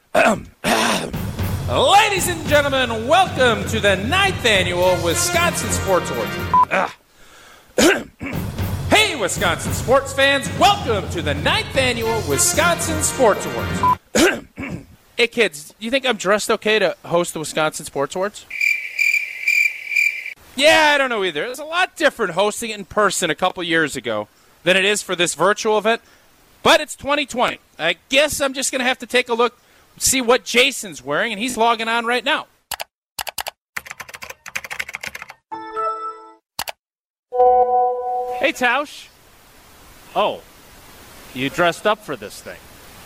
Ladies and gentlemen, welcome to the 9th annual Wisconsin Sports Awards. Hey, Wisconsin sports fans, welcome to the 9th annual Wisconsin Sports Awards. Hey, kids, you think I'm dressed okay to host the Wisconsin Sports Awards? Yeah, I don't know either. It was a lot different hosting it in person a couple years ago than it is for this virtual event, but it's 2020. I guess I'm just going to have to take a look, see what Jason's wearing, and he's logging on right now. Hey, Tausch. Oh, you dressed up for this thing.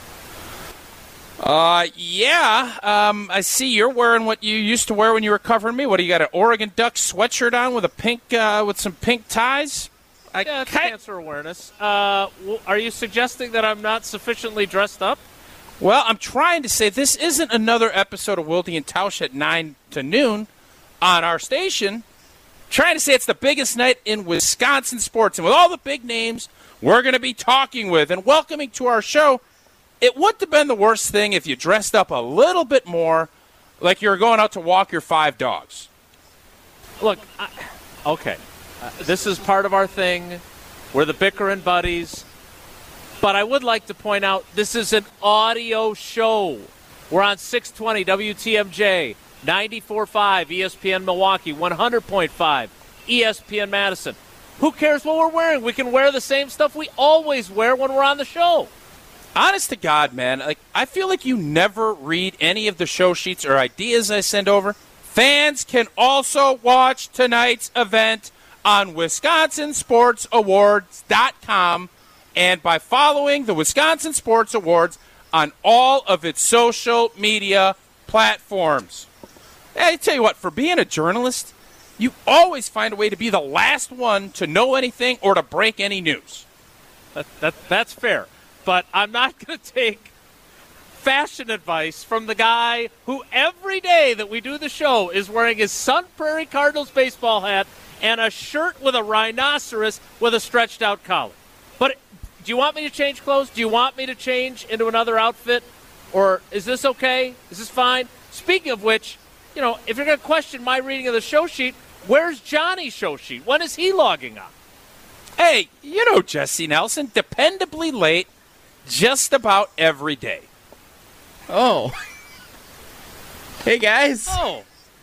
Yeah. I see you're wearing what you used to wear when you were covering me. What, do you got an Oregon Ducks sweatshirt on with a pink, with some pink ties? Yeah, it's cancer awareness. Are you suggesting that I'm not sufficiently dressed up? Well, I'm trying to say this isn't another episode of Wilde and Tausch at 9 to noon on our station. Trying to say it's the biggest night in Wisconsin sports. And with all the big names we're going to be talking with and welcoming to our show, it wouldn't have been the worst thing if you dressed up a little bit more like you were going out to walk your 5 dogs. Look, okay, this is part of our thing. We're the bickering buddies. But I would like to point out this is an audio show. We're on 620 WTMJ, 94.5 ESPN Milwaukee, 100.5 ESPN Madison. Who cares what we're wearing? We can wear the same stuff we always wear when we're on the show. Honest to God, man, I feel like you never read any of the show sheets or ideas I send over. Fans can also watch tonight's event on WisconsinSportsAwards.com and by following the Wisconsin Sports Awards on all of its social media platforms. I tell you what, for being a journalist, you always find a way to be the last one to know anything or to break any news. That's fair. But I'm not going to take fashion advice from the guy who every day that we do the show is wearing his Sun Prairie Cardinals baseball hat and a shirt with a rhinoceros with a stretched out collar. But do you want me to change clothes? Do you want me to change into another outfit? Or is this okay? Is this fine? Speaking of which, you know, if you're going to question my reading of the show sheet, where's Johnny's show sheet? When is he logging on? Hey, you know Jesse Nelson, dependably late just about every day. Oh. Hey, guys. Oh.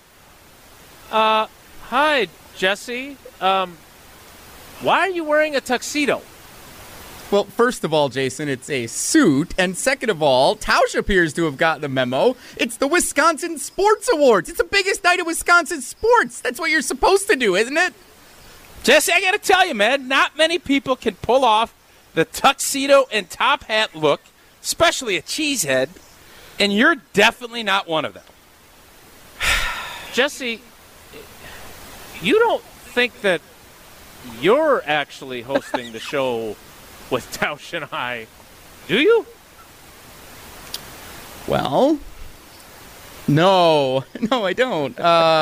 Hi, Jesse. Why are you wearing a tuxedo? Well, first of all, Jason, it's a suit. And second of all, Tausch appears to have gotten the memo. It's the Wisconsin Sports Awards. It's the biggest night of Wisconsin sports. That's what you're supposed to do, isn't it? Jesse, I got to tell you, man, not many people can pull off the tuxedo and top hat look, especially a cheesehead, and you're definitely not one of them. Jesse, you don't think that you're actually hosting the show with Tausch and I, do you? Well, no, I don't.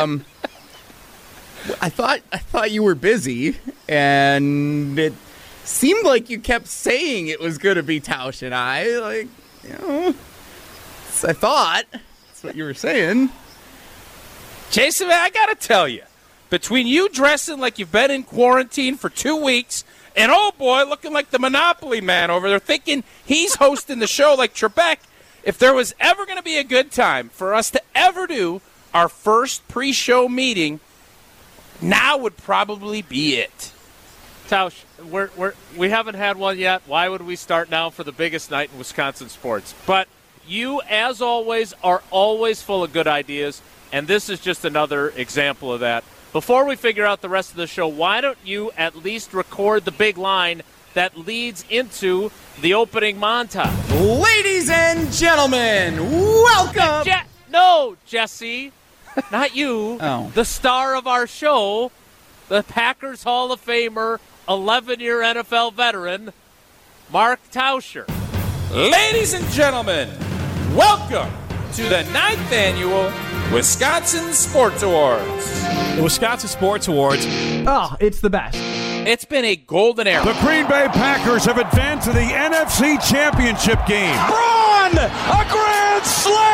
I thought you were busy, and it seemed like you kept saying it was going to be Tausch and I. Like, you know, I thought that's what you were saying. Jason, man, I got to tell you, between you dressing like you've been in quarantine for 2 weeks and, oh, boy, looking like the Monopoly man over there thinking he's hosting the show like Trebek, if there was ever going to be a good time for us to ever do our first pre-show meeting, now would probably be it. Tausch, we haven't had one yet. Why would we start now for the biggest night in Wisconsin sports? But you, as always, are always full of good ideas, and this is just another example of that. Before we figure out the rest of the show, why don't you at least record the big line that leads into the opening montage? Ladies and gentlemen, welcome! No, Jesse, not you. Oh. The star of our show, the Packers Hall of Famer, 11-year NFL veteran, Mark Tauscher. Ladies and gentlemen, welcome to the 9th annual Wisconsin Sports Awards. The Wisconsin Sports Awards. Oh, it's the best. It's been a golden era. The Green Bay Packers have advanced to the NFC Championship game. Run! A grand slam!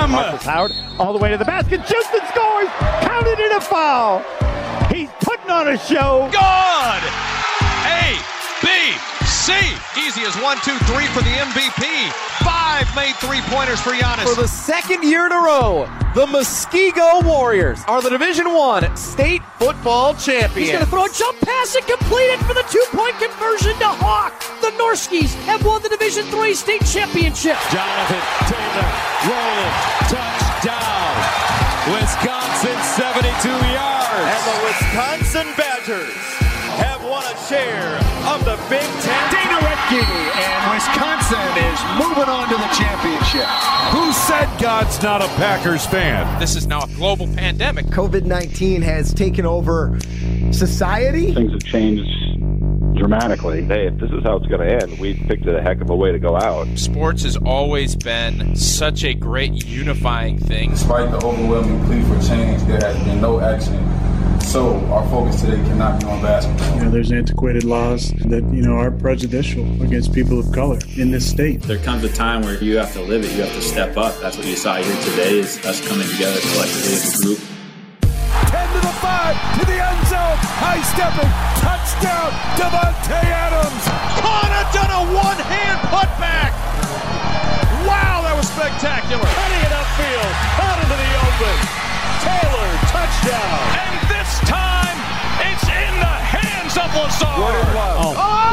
him! Marcus Howard all the way to the basket, shoots and scores! Counted in a foul! He's putting on a show! Good! A, B, C. Easy as 1, 2, 3 for the MVP. 5 made three-pointers for Giannis. For the second year in a row, the Muskego Warriors are the Division I state football champions. He's going to throw a jump pass and complete it for the two-point conversion to Hawk. The Norskies have won the Division III state championship. Jonathan Taylor rolling, touchdown. Wisconsin 72 yards. And the Wisconsin Badgers have won a share of the Big Ten. Dana Wetke, and Wisconsin is moving on to the championship. Who said God's not a Packers fan? This is now a global pandemic. COVID-19 has taken over society. Things have changed dramatically. Hey, if this is how it's going to end, we picked a heck of a way to go out. Sports has always been such a great unifying thing. Despite the overwhelming plea for change, there has been no action. So our focus today cannot be on basketball. There's antiquated laws that, are prejudicial against people of color in this state. There comes a time where you have to live it. You have to step up. That's what you saw here today, is us coming together collectively as a group. 10 to the 5 to the end zone. High stepping. Touchdown. Devontae Adams. Connaughton, a one-hand putback. Wow, that was spectacular. Cutting it upfield, out into the open. Taylor, touchdown. And this time, it's in the hands of Lazar. Jordan Love.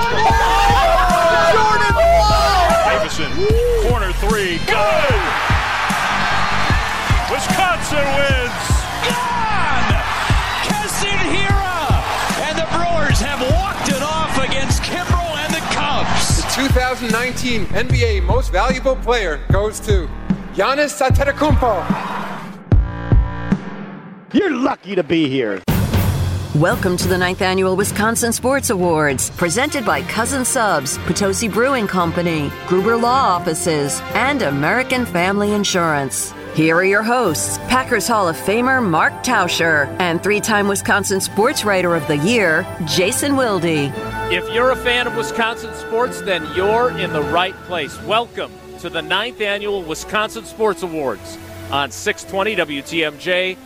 Jordan Love. Davison, corner three, good. Wisconsin wins. Gone. Kessin Hira. And the Brewers have walked it off against Kimbrel and the Cubs. The 2019 NBA Most Valuable Player goes to Giannis Antetokounmpo. You're lucky to be here. Welcome to the 9th Annual Wisconsin Sports Awards, presented by Cousin Subs, Potosi Brewing Company, Gruber Law Offices, and American Family Insurance. Here are your hosts, Packers Hall of Famer Mark Tauscher and 3-time Wisconsin Sports Writer of the Year, Jason Wilde. If you're a fan of Wisconsin sports, then you're in the right place. Welcome to the 9th Annual Wisconsin Sports Awards on 620 WTMJ,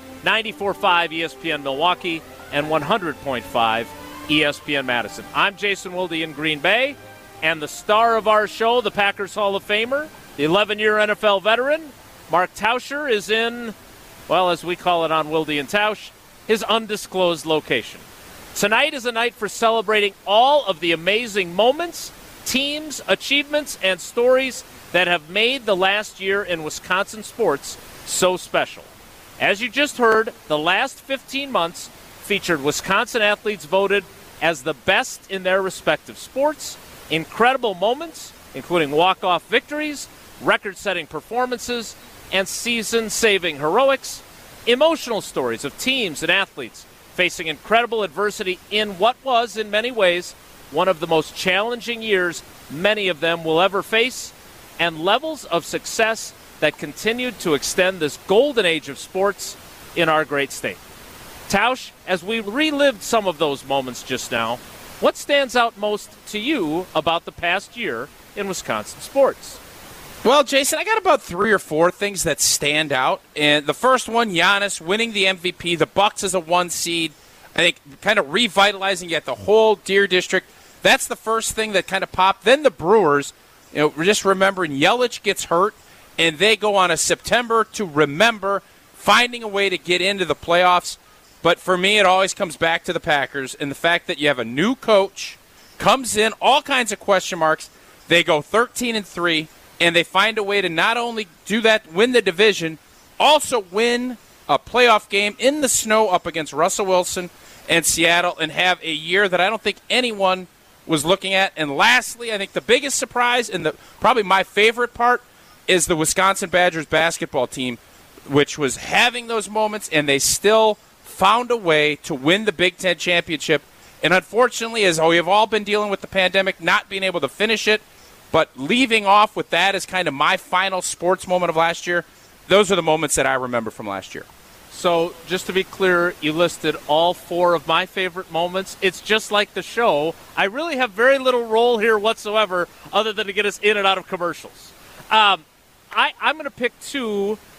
94.5 ESPN Milwaukee, and 100.5 ESPN Madison. I'm Jason Wilde in Green Bay, and the star of our show, the Packers Hall of Famer, the 11-year NFL veteran, Mark Tauscher, is in, well, as we call it on Wilde and Tausch, his undisclosed location. Tonight is a night for celebrating all of the amazing moments, teams, achievements, and stories that have made the last year in Wisconsin sports so special. As you just heard, the last 15 months featured Wisconsin athletes voted as the best in their respective sports, incredible moments, including walk-off victories, record-setting performances, and season-saving heroics, emotional stories of teams and athletes facing incredible adversity in what was, in many ways, one of the most challenging years many of them will ever face, and levels of success that continued to extend this golden age of sports in our great state. Tausch, as we relived some of those moments just now, what stands out most to you about the past year in Wisconsin sports? Well, Jason, I got about 3 or 4 things that stand out. And the first one, Giannis winning the MVP, the Bucks as a 1 seed, I think kind of revitalizing yet the whole Deer District. That's the first thing that kind of popped. Then the Brewers, just remembering Yelich gets hurt, and they go on a September to remember, finding a way to get into the playoffs. But for me, it always comes back to the Packers and the fact that you have a new coach, comes in, all kinds of question marks. They go 13-3, and they find a way to not only do that, win the division, also win a playoff game in the snow up against Russell Wilson and Seattle, and have a year that I don't think anyone was looking at. And lastly, I think the biggest surprise and probably my favorite part is the Wisconsin Badgers basketball team, which was having those moments, and they still found a way to win the Big Ten championship. And unfortunately, as we have all been dealing with the pandemic, not being able to finish it, but leaving off with that as kind of my final sports moment of last year, those are the moments that I remember from last year. So, just to be clear, you listed all 4 of my favorite moments. It's just like the show. I really have very little role here whatsoever other than to get us in and out of commercials. I'm going to pick 2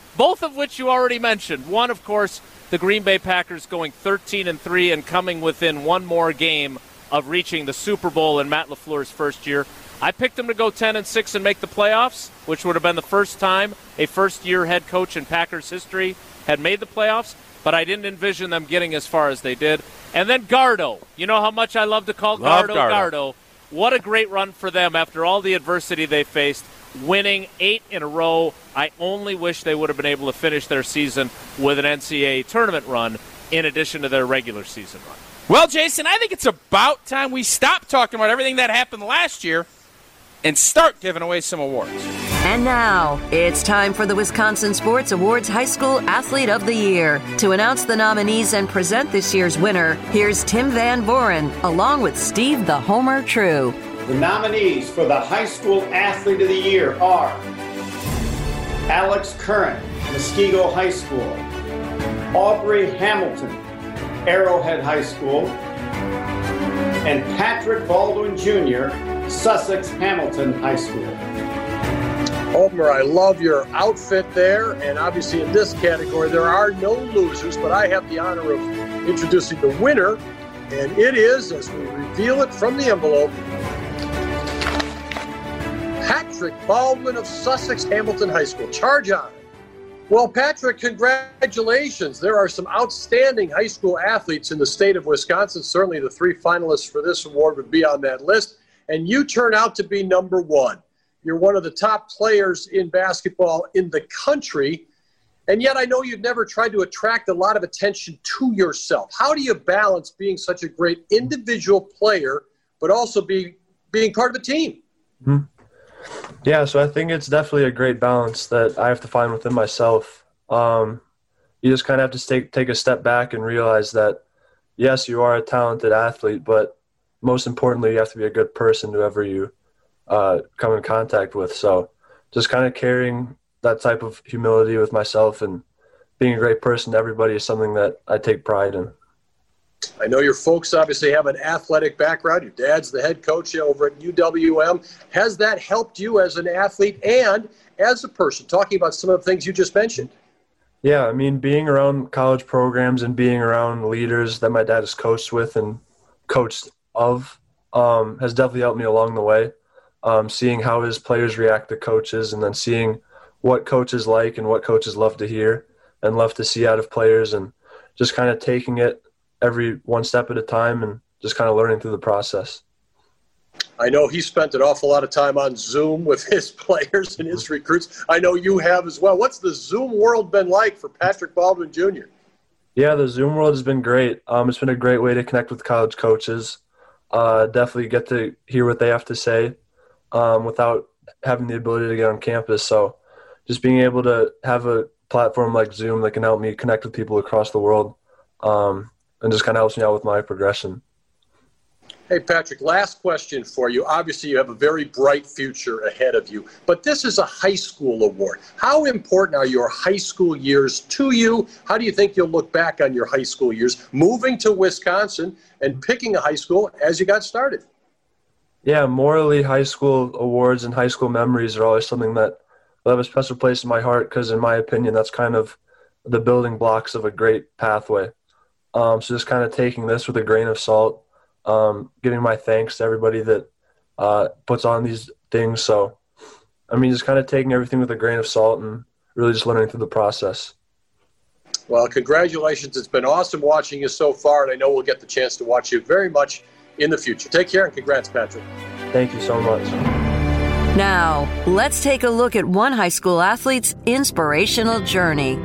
both of which you already mentioned. One, of course, the Green Bay Packers going 13-3 and coming within one more game of reaching the Super Bowl in Matt LaFleur's first year. I picked them to go 10-6 and make the playoffs, which would have been the first time a first-year head coach in Packers history had made the playoffs, but I didn't envision them getting as far as they did. And then Gardo. You know how much I love to call Gardo. What a great run for them after all the adversity they faced, winning 8 in a row. I only wish they would have been able to finish their season with an NCAA tournament run in addition to their regular season run. Well, Jason, I think it's about time we stop talking about everything that happened last year and start giving away some awards. And now, it's time for the Wisconsin Sports Awards High School Athlete of the Year. To announce the nominees and present this year's winner, here's Tim Van Voren, along with Steve the Homer True. The nominees for the High School Athlete of the Year are Alex Curran, Muskego High School, Aubrey Hamilton, Arrowhead High School, and Patrick Baldwin Jr., Sussex Hamilton High School. Homer, I love your outfit there, and obviously in this category there are no losers, but I have the honor of introducing the winner, and it is, as we reveal it from the envelope, Patrick Baldwin of Sussex Hamilton High School. Charge on. Well, Patrick, congratulations. There are some outstanding high school athletes in the state of Wisconsin. Certainly the 3 finalists for this award would be on that list, and you turn out to be number 1. You're one of the top players in basketball in the country, and yet I know you've never tried to attract a lot of attention to yourself. How do you balance being such a great individual player, but also being part of a team? Mm-hmm. Yeah, so I think it's definitely a great balance that I have to find within myself. You just kind of have to take a step back and realize that, yes, you are a talented athlete, but most importantly, you have to be a good person to whoever you come in contact with. So just kind of carrying that type of humility with myself and being a great person to everybody is something that I take pride in. I know your folks obviously have an athletic background. Your dad's the head coach over at UWM. Has that helped you as an athlete and as a person, talking about some of the things you just mentioned? Yeah, I mean, being around college programs and being around leaders that my dad has coached with and coached of has definitely helped me along the way. Seeing how his players react to coaches and then seeing what coaches like and what coaches love to hear and love to see out of players, and just kind of taking it every one step at a time and just kind of learning through the process. I know he spent an awful lot of time on Zoom with his players and his recruits. I know you have as well. What's the Zoom world been like for Patrick Baldwin Jr.? Yeah, the Zoom world has been great. It's been a great way to connect with college coaches. Definitely get to hear what they have to say without having the ability to get on campus. So just being able to have a platform like Zoom that can help me connect with people across the world and just kind of helps me out with my progression. Hey, Patrick, last question for you. Obviously, you have a very bright future ahead of you, but this is a high school award. How important are your high school years to you? How do you think you'll look back on your high school years, moving to Wisconsin and picking a high school as you got started? Yeah, morally, high school awards and high school memories are always something that will have a special place in my heart because, in my opinion, that's kind of the building blocks of a great pathway. So just kind of taking this with a grain of salt, giving my thanks to everybody that puts on these things. So, I mean, just kind of taking everything with a grain of salt and really just learning through the process. Well, congratulations. It's been awesome watching you so far, and I know we'll get the chance to watch you very much in the future. Take care, and congrats, Patrick. Thank you so much. Now, let's take a look at one high school athlete's inspirational journey.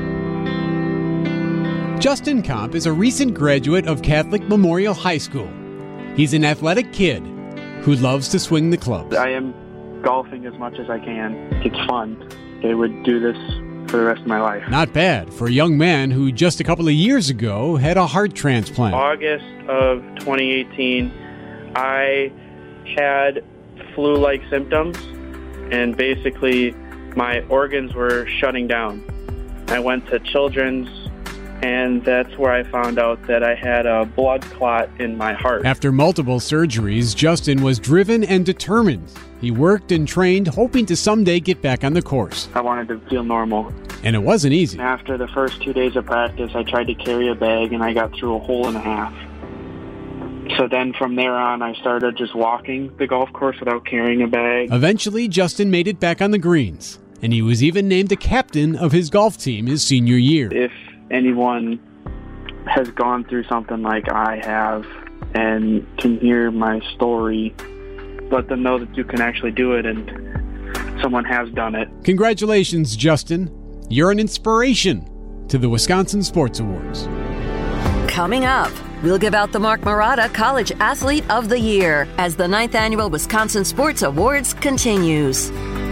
Justin Komp is a recent graduate of Catholic Memorial High School. He's an athletic kid who loves to swing the clubs. I am golfing as much as I can. It's fun. I would do this for the rest of my life. Not bad for a young man who just a couple of years ago had a heart transplant. August of 2018, I had flu-like symptoms, and basically my organs were shutting down. I went to Children's, and that's where I found out that I had a blood clot in my heart. After multiple surgeries, Justin was driven and determined. He worked and trained, hoping to someday get back on the course. I wanted to feel normal. And it wasn't easy. After the first 2 days of practice, I tried to carry a bag, and I got through a hole and a half. So then from there on, I started just walking the golf course without carrying a bag. Eventually, Justin made it back on the greens, and he was even named the captain of his golf team his senior year. If anyone has gone through something like I have and can hear my story, let them know that you can actually do it, and someone has done it. Congratulations, Justin. You're an inspiration to the Wisconsin Sports Awards. Coming up, we'll give out the Mark Murata College Athlete of the Year as the 9th Annual Wisconsin Sports Awards continues.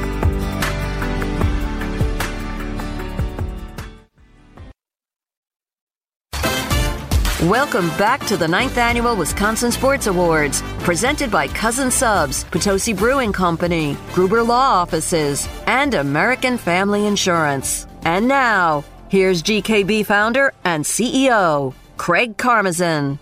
Welcome back to the 9th Annual Wisconsin Sports Awards, presented by Cousin Subs, Potosi Brewing Company, Gruber Law Offices, and American Family Insurance. And now, here's GKB founder and CEO, Craig Karmazin.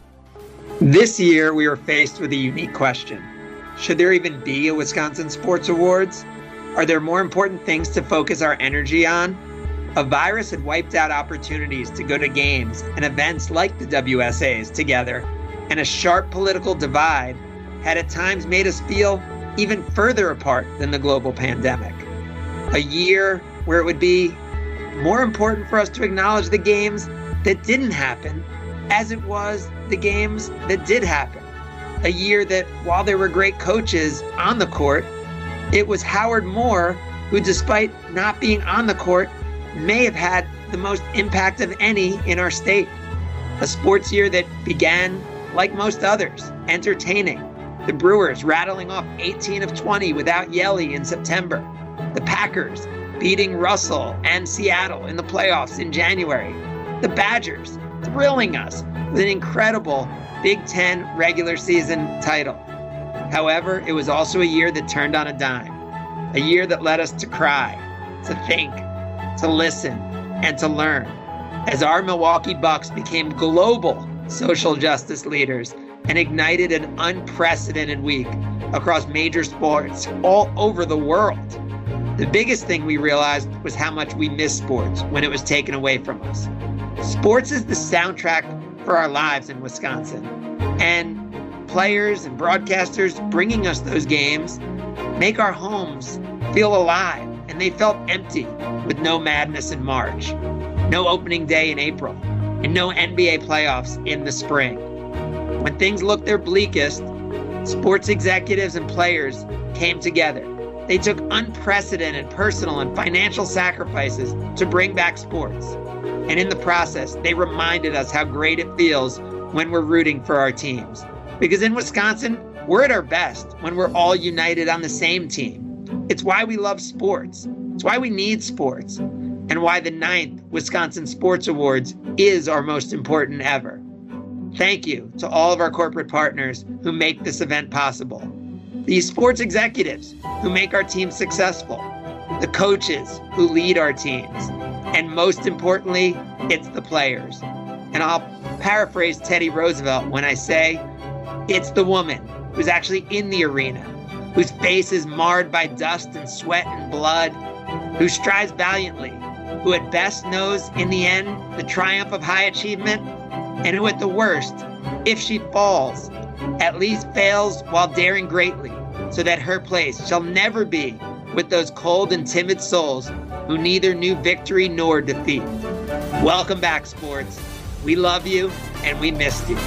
This year, we were faced with a unique question. Should there even be a Wisconsin Sports Awards? Are there more important things to focus our energy on? A virus had wiped out opportunities to go to games and events like the WSAs together, and a sharp political divide had at times made us feel even further apart than the global pandemic. A year where it would be more important for us to acknowledge the games that didn't happen as it was the games that did happen. A year that, while there were great coaches on the court, it was Howard Moore who, despite not being on the court, may have had the most impact of any in our state. A sports year that began, like most others, entertaining. The Brewers rattling off 18 of 20 without Yelly in September. The Packers beating Russell and Seattle in the playoffs in January. The Badgers thrilling us with an incredible Big Ten regular season title. However, it was also a year that turned on a dime. A year that led us to cry, to think, to listen, and to learn, as our Milwaukee Bucks became global social justice leaders and ignited an unprecedented week across major sports all over the world. The biggest thing we realized was how much we missed sports when it was taken away from us. Sports is the soundtrack for our lives in Wisconsin, and players and broadcasters bringing us those games make our homes feel alive. And they felt empty with no Madness in March, no opening day in April, and no NBA playoffs in the spring. When things looked their bleakest, sports executives and players came together. They took unprecedented personal and financial sacrifices to bring back sports. And in the process, they reminded us how great it feels when we're rooting for our teams. Because in Wisconsin, we're at our best when we're all united on the same team. It's why we love sports. It's why we need sports. And why the 9th Wisconsin Sports Awards is our most important ever. Thank you to all of our corporate partners who make this event possible. These sports executives who make our teams successful. The coaches who lead our teams. And most importantly, it's the players. And I'll paraphrase Teddy Roosevelt when I say, it's the woman who's actually in the arena, whose face is marred by dust and sweat and blood, who strives valiantly, who at best knows in the end the triumph of high achievement, and who at the worst, if she falls, at least fails while daring greatly, so that her place shall never be with those cold and timid souls who neither knew victory nor defeat. Welcome back, sports. We love you, and we missed you.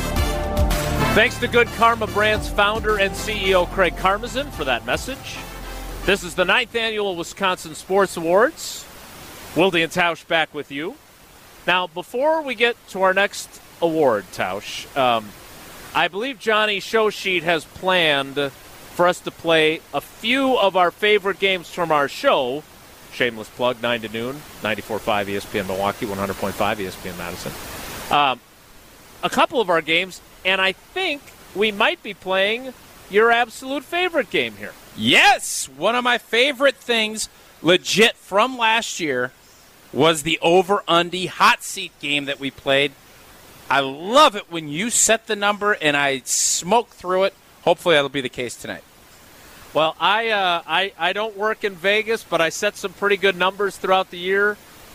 Thanks to Good Karma Brands founder and CEO Craig Karmazin for that message. This is the 9th Annual Wisconsin Sports Awards. Wilde and Tausch back with you. Now, before we get to our next award, Tausch, I believe Johnny Showsheet has planned for us to play a few of our favorite games from our show. Shameless plug, 9 to noon, 94.5 ESPN Milwaukee, 100.5 ESPN Madison. A couple of our games, and I think we might be playing your absolute favorite game here. Yes! One of my favorite things, legit, from last year was the over-undy hot seat game that we played. I love it when you set the number and I smoke through it. Hopefully that'll be the case tonight. Well, I don't work in Vegas, but I set some pretty good numbers throughout the year.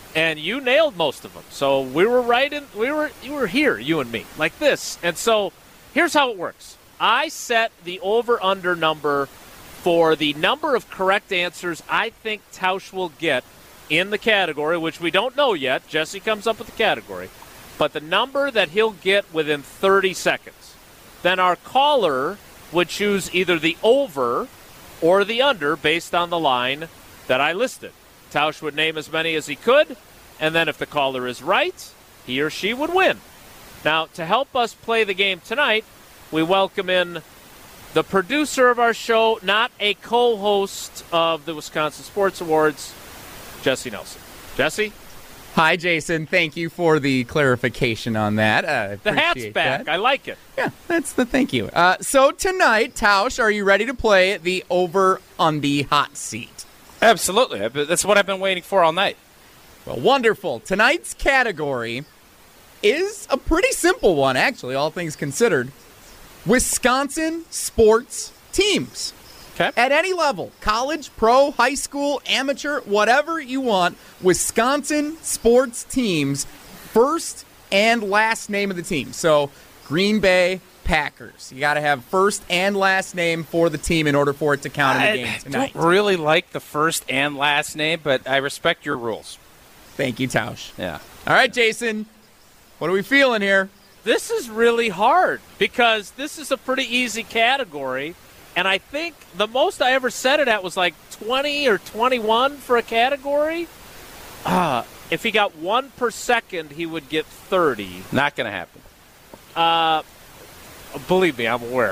and you nailed most of them. So we were right in. You were here, you and me, like this. And so here's how it works. I set the over/under number for the number of correct answers I think Tausch will get in the category, which we don't know yet. Jesse comes up with the category. But the number that he'll get within 30 seconds. Then our caller would choose either the over or the under based on the line that I listed. Tausch would name as many as he could, and then if the caller is right, he or she would win. Now, to help us play the game tonight, we welcome in the producer of our show, not a co-host of the Wisconsin Sports Awards, Jesse Nelson. Jesse? Hi, Jason. Thank you for the clarification on that. The hat's back. That. I like it. Yeah, that's the thank you. So tonight, Tausch, are you ready to play the over on the hot seat? Absolutely. That's what I've been waiting for all night. Well, wonderful. Tonight's category is a pretty simple one, actually, all things considered. Wisconsin sports teams. Okay. At any level, college, pro, high school, amateur, whatever you want, Wisconsin sports teams, first and last name of the team. So, Green Bay Packers. You got to have first and last name for the team in order for it to count in the game tonight. I don't really like the first and last name, but I respect your rules. Thank you, Tausch. Yeah. All right, Jason. What are we feeling here? This is really hard because this is a pretty easy category. And I think the most I ever set it at was like 20 or 21 for a category. If he got 1 per second, he would get 30. Not going to happen. Believe me, I'm aware.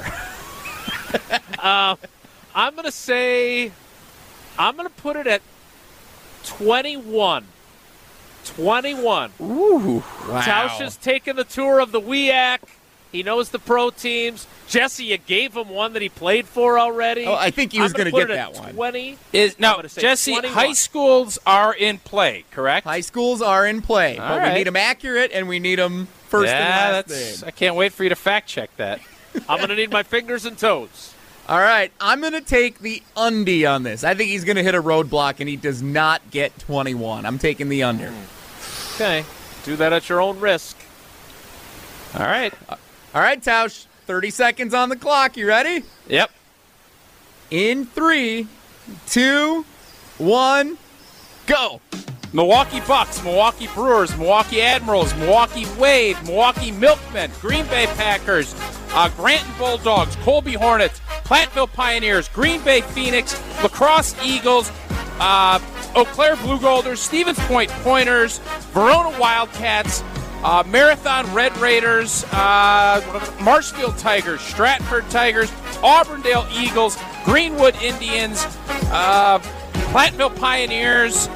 I'm going to put it at 21. 21. Ooh, wow. Tausch has taken the tour of the WIAC. He knows the pro teams. Jesse, you gave him one that he played for already. Oh, I think he was going to get that one. 20. Now, Jesse, 21. High schools are in play, correct? High schools are in play, but we need them accurate and we need them first and last name. I can't wait for you to fact check that. I'm going to need my fingers and toes. All right, I'm going to take the undie on this. I think he's going to hit a roadblock and he does not get 21. I'm taking the under. Okay, do that at your own risk. All right. All right, Tausch, 30 seconds on the clock. You ready? Yep. In 3, 2, 1, go. Milwaukee Bucks, Milwaukee Brewers, Milwaukee Admirals, Milwaukee Wave, Milwaukee Milkmen, Green Bay Packers, Granton Bulldogs, Colby Hornets, Platteville Pioneers, Green Bay Phoenix, Lacrosse Eagles, Eau Claire Blue Golders, Stevens Point Pointers, Verona Wildcats, Marathon Red Raiders, Marshfield Tigers, Stratford Tigers, Auburndale Eagles, Greenwood Indians, Platteville Pioneers.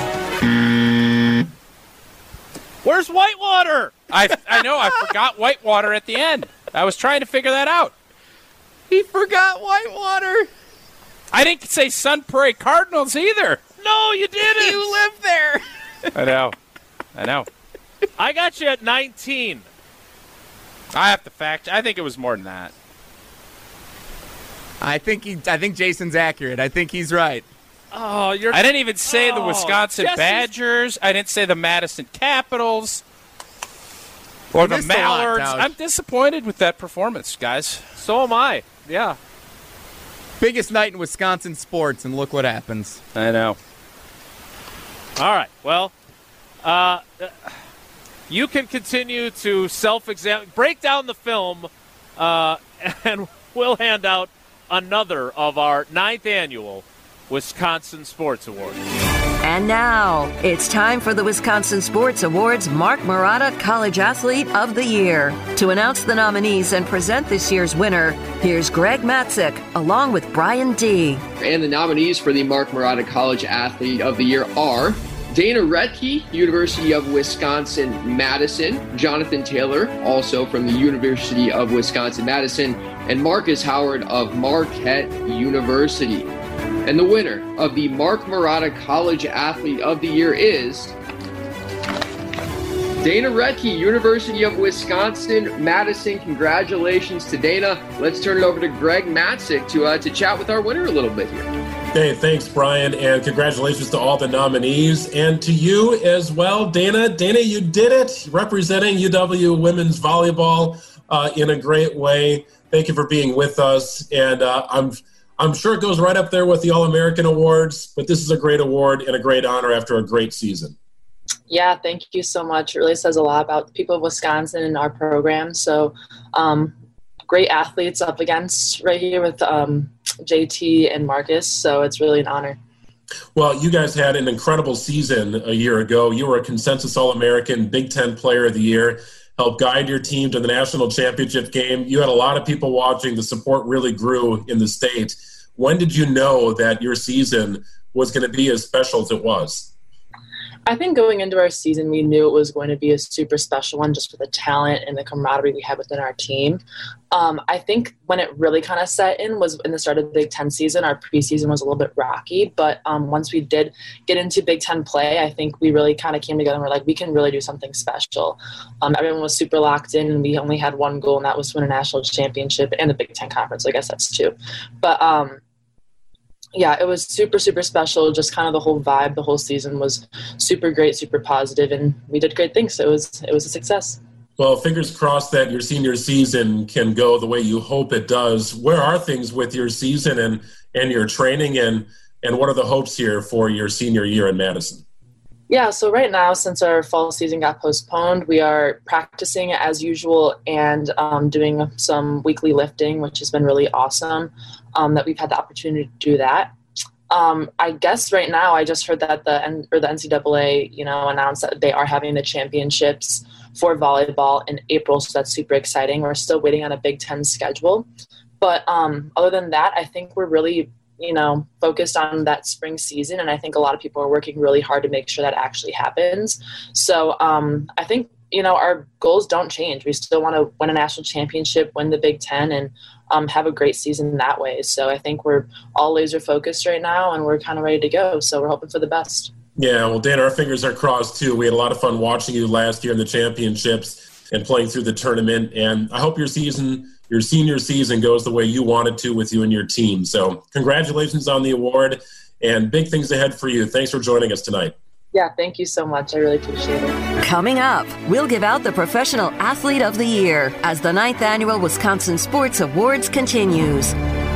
Where's Whitewater? I know, I forgot Whitewater at the end. I was trying to figure that out. He forgot Whitewater. I didn't say Sun Prairie Cardinals either. No, you didn't. You live there. I know. I got you at 19. I have to fact. I think it was more than that. I think Jason's accurate. I think he's right. Oh, I didn't even say the Wisconsin Badgers. I didn't say the Madison Capitals or the Mallards. I'm disappointed with that performance, guys. So am I. Yeah. Biggest night in Wisconsin sports, and look what happens. I know. All right. Well, you can continue to self-examine, break down the film, and we'll hand out another of our 9th annual Wisconsin Sports Awards. And now, it's time for the Wisconsin Sports Awards Mark Marotta College Athlete of the Year. To announce the nominees and present this year's winner, here's Greg Matzik, along with Brian D. And the nominees for the Mark Marotta College Athlete of the Year are Dana Retke, University of Wisconsin-Madison, Jonathan Taylor, also from the University of Wisconsin-Madison, and Marcus Howard of Marquette University. And the winner of the Mark Marotta College Athlete of the Year is Dana Retke, University of Wisconsin-Madison. Congratulations to Dana. Let's turn it over to Greg Matzik to chat with our winner a little bit here. Hey, thanks, Brian, and congratulations to all the nominees, and to you as well, Dana. Dana, you did it, representing UW women's volleyball in a great way. Thank you for being with us, and I'm sure it goes right up there with the All-American Awards, but this is a great award and a great honor after a great season. Yeah, thank you so much. It really says a lot about the people of Wisconsin and our program. So great athletes up against right here with JT and Marcus, so it's really an honor. Well, you guys had an incredible season a year ago. You were a consensus All-American, Big Ten Player of the Year, helped guide your team to the national championship game. You had a lot of people watching. The support really grew in the state. When did you know that your season was going to be as special as it was? I think going into our season, we knew it was going to be a super special one just with the talent and the camaraderie we had within our team. I think when it really kind of set in was in the start of the Big Ten season. Our preseason was a little bit rocky, but once we did get into Big Ten play, I think we really kind of came together and we're like, we can really do something special. Everyone was super locked in, and we only had one goal, and that was to win a national championship and the Big Ten Conference. I guess that's two. But yeah, it was super, super special. Just kind of the whole vibe, the whole season was super great, super positive, and we did great things. So it was a success. Well, fingers crossed that your senior season can go the way you hope it does. Where are things with your season and your training, and what are the hopes here for your senior year in Madison? Yeah, so right now, since our fall season got postponed, we are practicing as usual and doing some weekly lifting, which has been really awesome. That we've had the opportunity to do that. I guess right now I just heard that the NCAA, announced that they are having the championships for volleyball in April, so that's super exciting. We're still waiting on a Big Ten schedule. But other than that, I think we're really, focused on that spring season, and I think a lot of people are working really hard to make sure that actually happens. So I think, our goals don't change. We still want to win a national championship, win the Big Ten, and have a great season that way. So I think we're all laser focused right now, and we're kind of ready to go. So we're hoping for the best. Yeah, well, Dan, our fingers are crossed too. We had a lot of fun watching you last year in the championships and playing through the tournament. And I hope your senior season goes the way you wanted to with you and your team. So congratulations on the award, and big things ahead for you. Thanks for joining us tonight. Yeah, thank you so much. I really appreciate it. Coming up, we'll give out the Professional Athlete of the Year as the 9th Annual Wisconsin Sports Awards continues.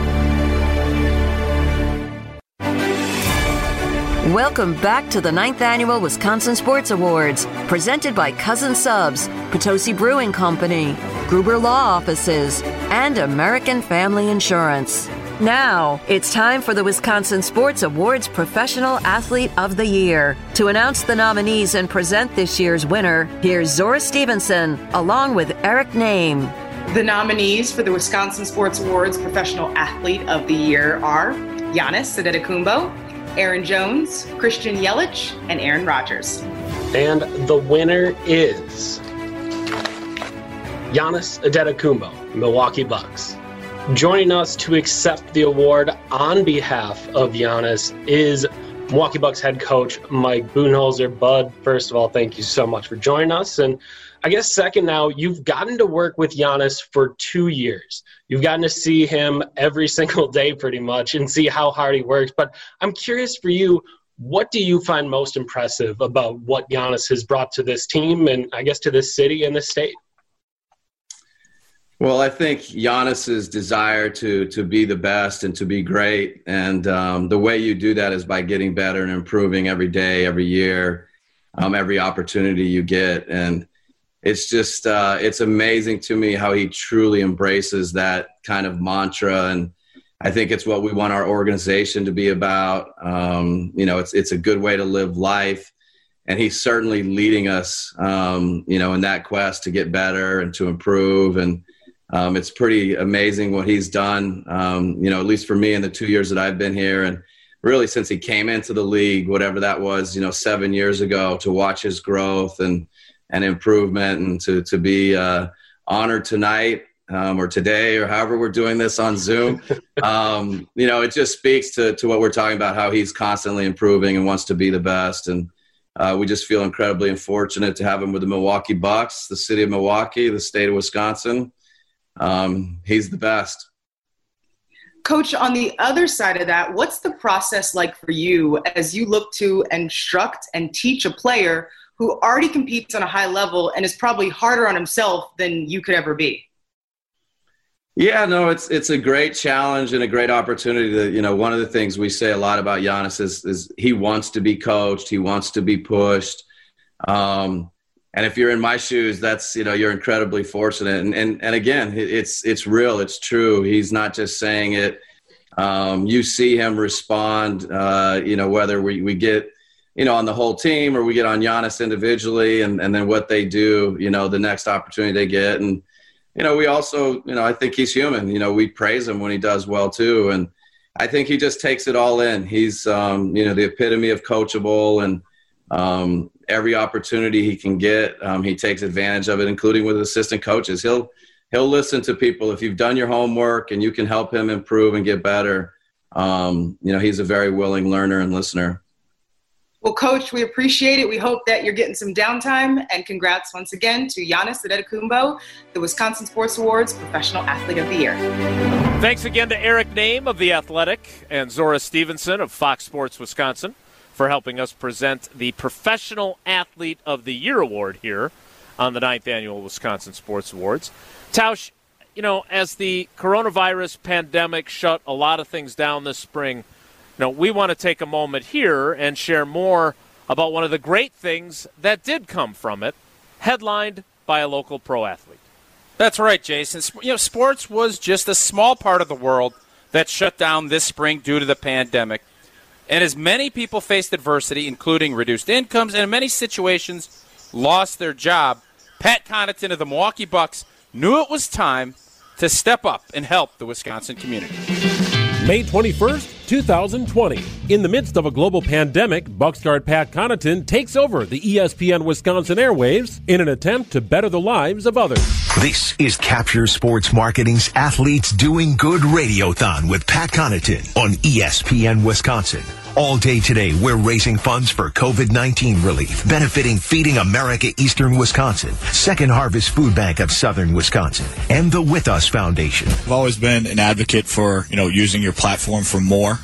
Welcome back to the 9th Annual Wisconsin Sports Awards, presented by Cousin Subs, Potosi Brewing Company, Gruber Law Offices, and American Family Insurance. Now, it's time for the Wisconsin Sports Awards Professional Athlete of the Year. To announce the nominees and present this year's winner, here's Zora Stevenson, along with Eric Name. The nominees for the Wisconsin Sports Awards Professional Athlete of the Year are Giannis Antetokounmpo, Aaron Jones, Christian Yelich, and Aaron Rodgers. And the winner is Giannis Antetokounmpo, Milwaukee Bucks. Joining us to accept the award on behalf of Giannis is Milwaukee Bucks head coach Mike Budenholzer. Bud, first of all, thank you so much for joining us. And I guess second now, you've gotten to work with Giannis for 2 years. You've gotten to see him every single day pretty much and see how hard he works. But I'm curious for you, what do you find most impressive about what Giannis has brought to this team and I guess to this city and this state? Well, I think Giannis's desire to be the best and to be great. And the way you do that is by getting better and improving every day, every year, every opportunity you get. And it's just, it's amazing to me how he truly embraces that kind of mantra. And I think it's what we want our organization to be about. It's a good way to live life. And he's certainly leading us, in that quest to get better and to improve. And it's pretty amazing what he's done, at least for me in the 2 years that I've been here. And really since he came into the league, whatever that was, 7 years ago, to watch his growth and improvement, and to be honored tonight or today or however we're doing this on Zoom. It just speaks to what we're talking about, how he's constantly improving and wants to be the best. And we just feel incredibly fortunate to have him with the Milwaukee Bucks, the city of Milwaukee, the state of Wisconsin. He's the best. Coach, on the other side of that, what's the process like for you as you look to instruct and teach a player who already competes on a high level and is probably harder on himself than you could ever be? Yeah, no, it's a great challenge and a great opportunity to, one of the things we say a lot about Giannis is he wants to be coached. He wants to be pushed. And if you're in my shoes, that's, you're incredibly fortunate. And again, it's real. It's true. He's not just saying it. You see him respond, whether we get, on the whole team or we get on Giannis individually and then what they do, the next opportunity they get. And, we also, I think he's human. We praise him when he does well too. And I think he just takes it all in. He's, the epitome of coachable, and every opportunity he can get, he takes advantage of it, including with assistant coaches. He'll listen to people. If you've done your homework and you can help him improve and get better, he's a very willing learner and listener. Well, Coach, we appreciate it. We hope that you're getting some downtime, and congrats once again to Giannis Antetokounmpo, the Wisconsin Sports Awards Professional Athlete of the Year. Thanks again to Eric Name of The Athletic and Zora Stevenson of Fox Sports Wisconsin for helping us present the Professional Athlete of the Year award here on the 9th Annual Wisconsin Sports Awards. Tausch, as the coronavirus pandemic shut a lot of things down this spring, we want to take a moment here and share more about one of the great things that did come from it, headlined by a local pro athlete. That's right, Jason. Sports was just a small part of the world that shut down this spring due to the pandemic. And as many people faced adversity, including reduced incomes, and in many situations lost their job, Pat Connaughton of the Milwaukee Bucks knew it was time to step up and help the Wisconsin community. May 21st, 2020. In the midst of a global pandemic, Bucks guard Pat Connaughton takes over the ESPN Wisconsin airwaves in an attempt to better the lives of others. This is Capture Sports Marketing's Athletes Doing Good Radiothon with Pat Connaughton on ESPN Wisconsin. All day today, we're raising funds for COVID-19 relief, benefiting Feeding America Eastern Wisconsin, Second Harvest Food Bank of Southern Wisconsin, and the With Us Foundation. I've always been an advocate for, using your platform for more.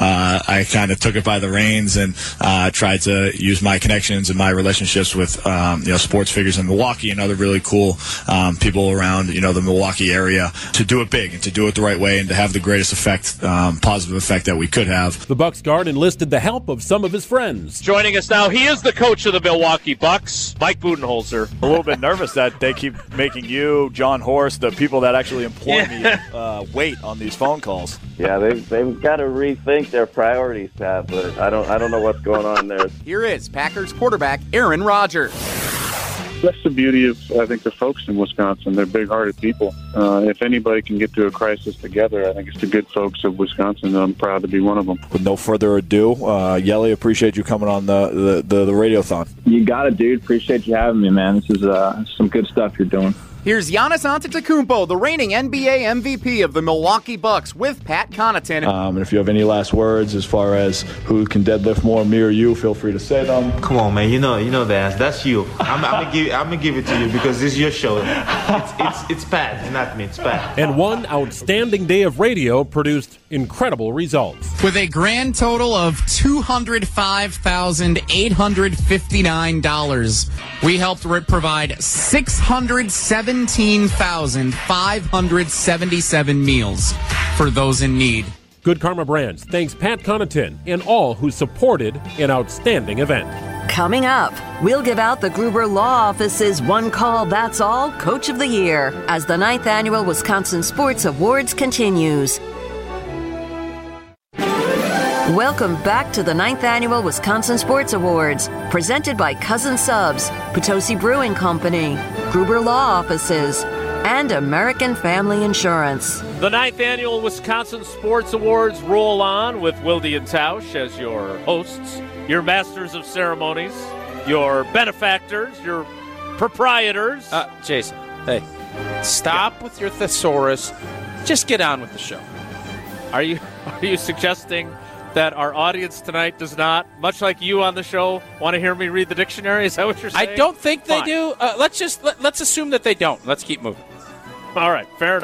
I kind of took it by the reins and tried to use my connections and my relationships with, sports figures in Milwaukee and other really cool people around, the Milwaukee area to do it big and to do it the right way and to have the greatest effect, positive effect that we could have. The Bucks guard enlisted the help of some of his friends. Joining us now, he is the coach of the Milwaukee Bucks, Mike Budenholzer. A little bit nervous that they keep making you, John Horst, the people that actually employ me, wait on these phone calls. Yeah, they've got to rethink their priorities, Pat, but I don't know what's going on there. Here is Packers quarterback Aaron Rodgers. That's the beauty of, I think, the folks in Wisconsin. They're big-hearted people. If anybody can get through a crisis together, I think it's the good folks of Wisconsin, and I'm proud to be one of them. With no further ado, Yelly, appreciate you coming on the Radiothon. You got it, dude. Appreciate you having me, man. This is some good stuff you're doing. Here's Giannis Antetokounmpo, the reigning NBA MVP of the Milwaukee Bucks, with Pat Connaughton. And if you have any last words as far as who can deadlift more, me or you, feel free to say them. Come on, man. You know that. That's you. I'm gonna give it to you because this is your show. It's Pat, not me. It's Pat. And one outstanding day of radio produced incredible results. With a grand total of $205,859, we helped provide 617,577 meals for those in need. Good Karma Brands thanks Pat Connaughton and all who supported an outstanding event. Coming up, we'll give out the Gruber Law Office's One Call That's All Coach of the Year as the 9th Annual Wisconsin Sports Awards continues. Welcome back to the 9th Annual Wisconsin Sports Awards, presented by Cousin Subs, Potosi Brewing Company, Gruber Law Offices, and American Family Insurance. The 9th Annual Wisconsin Sports Awards roll on with Wilde and Tausch as your hosts, your masters of ceremonies, your benefactors, your proprietors. Jason, hey, stop with your thesaurus. Just get on with the show. Are you suggesting that our audience tonight does not, much like you on the show, want to hear me read the dictionary? Is that what you're saying? I don't think they do. Let's assume that they don't. Let's keep moving. All right, fair enough.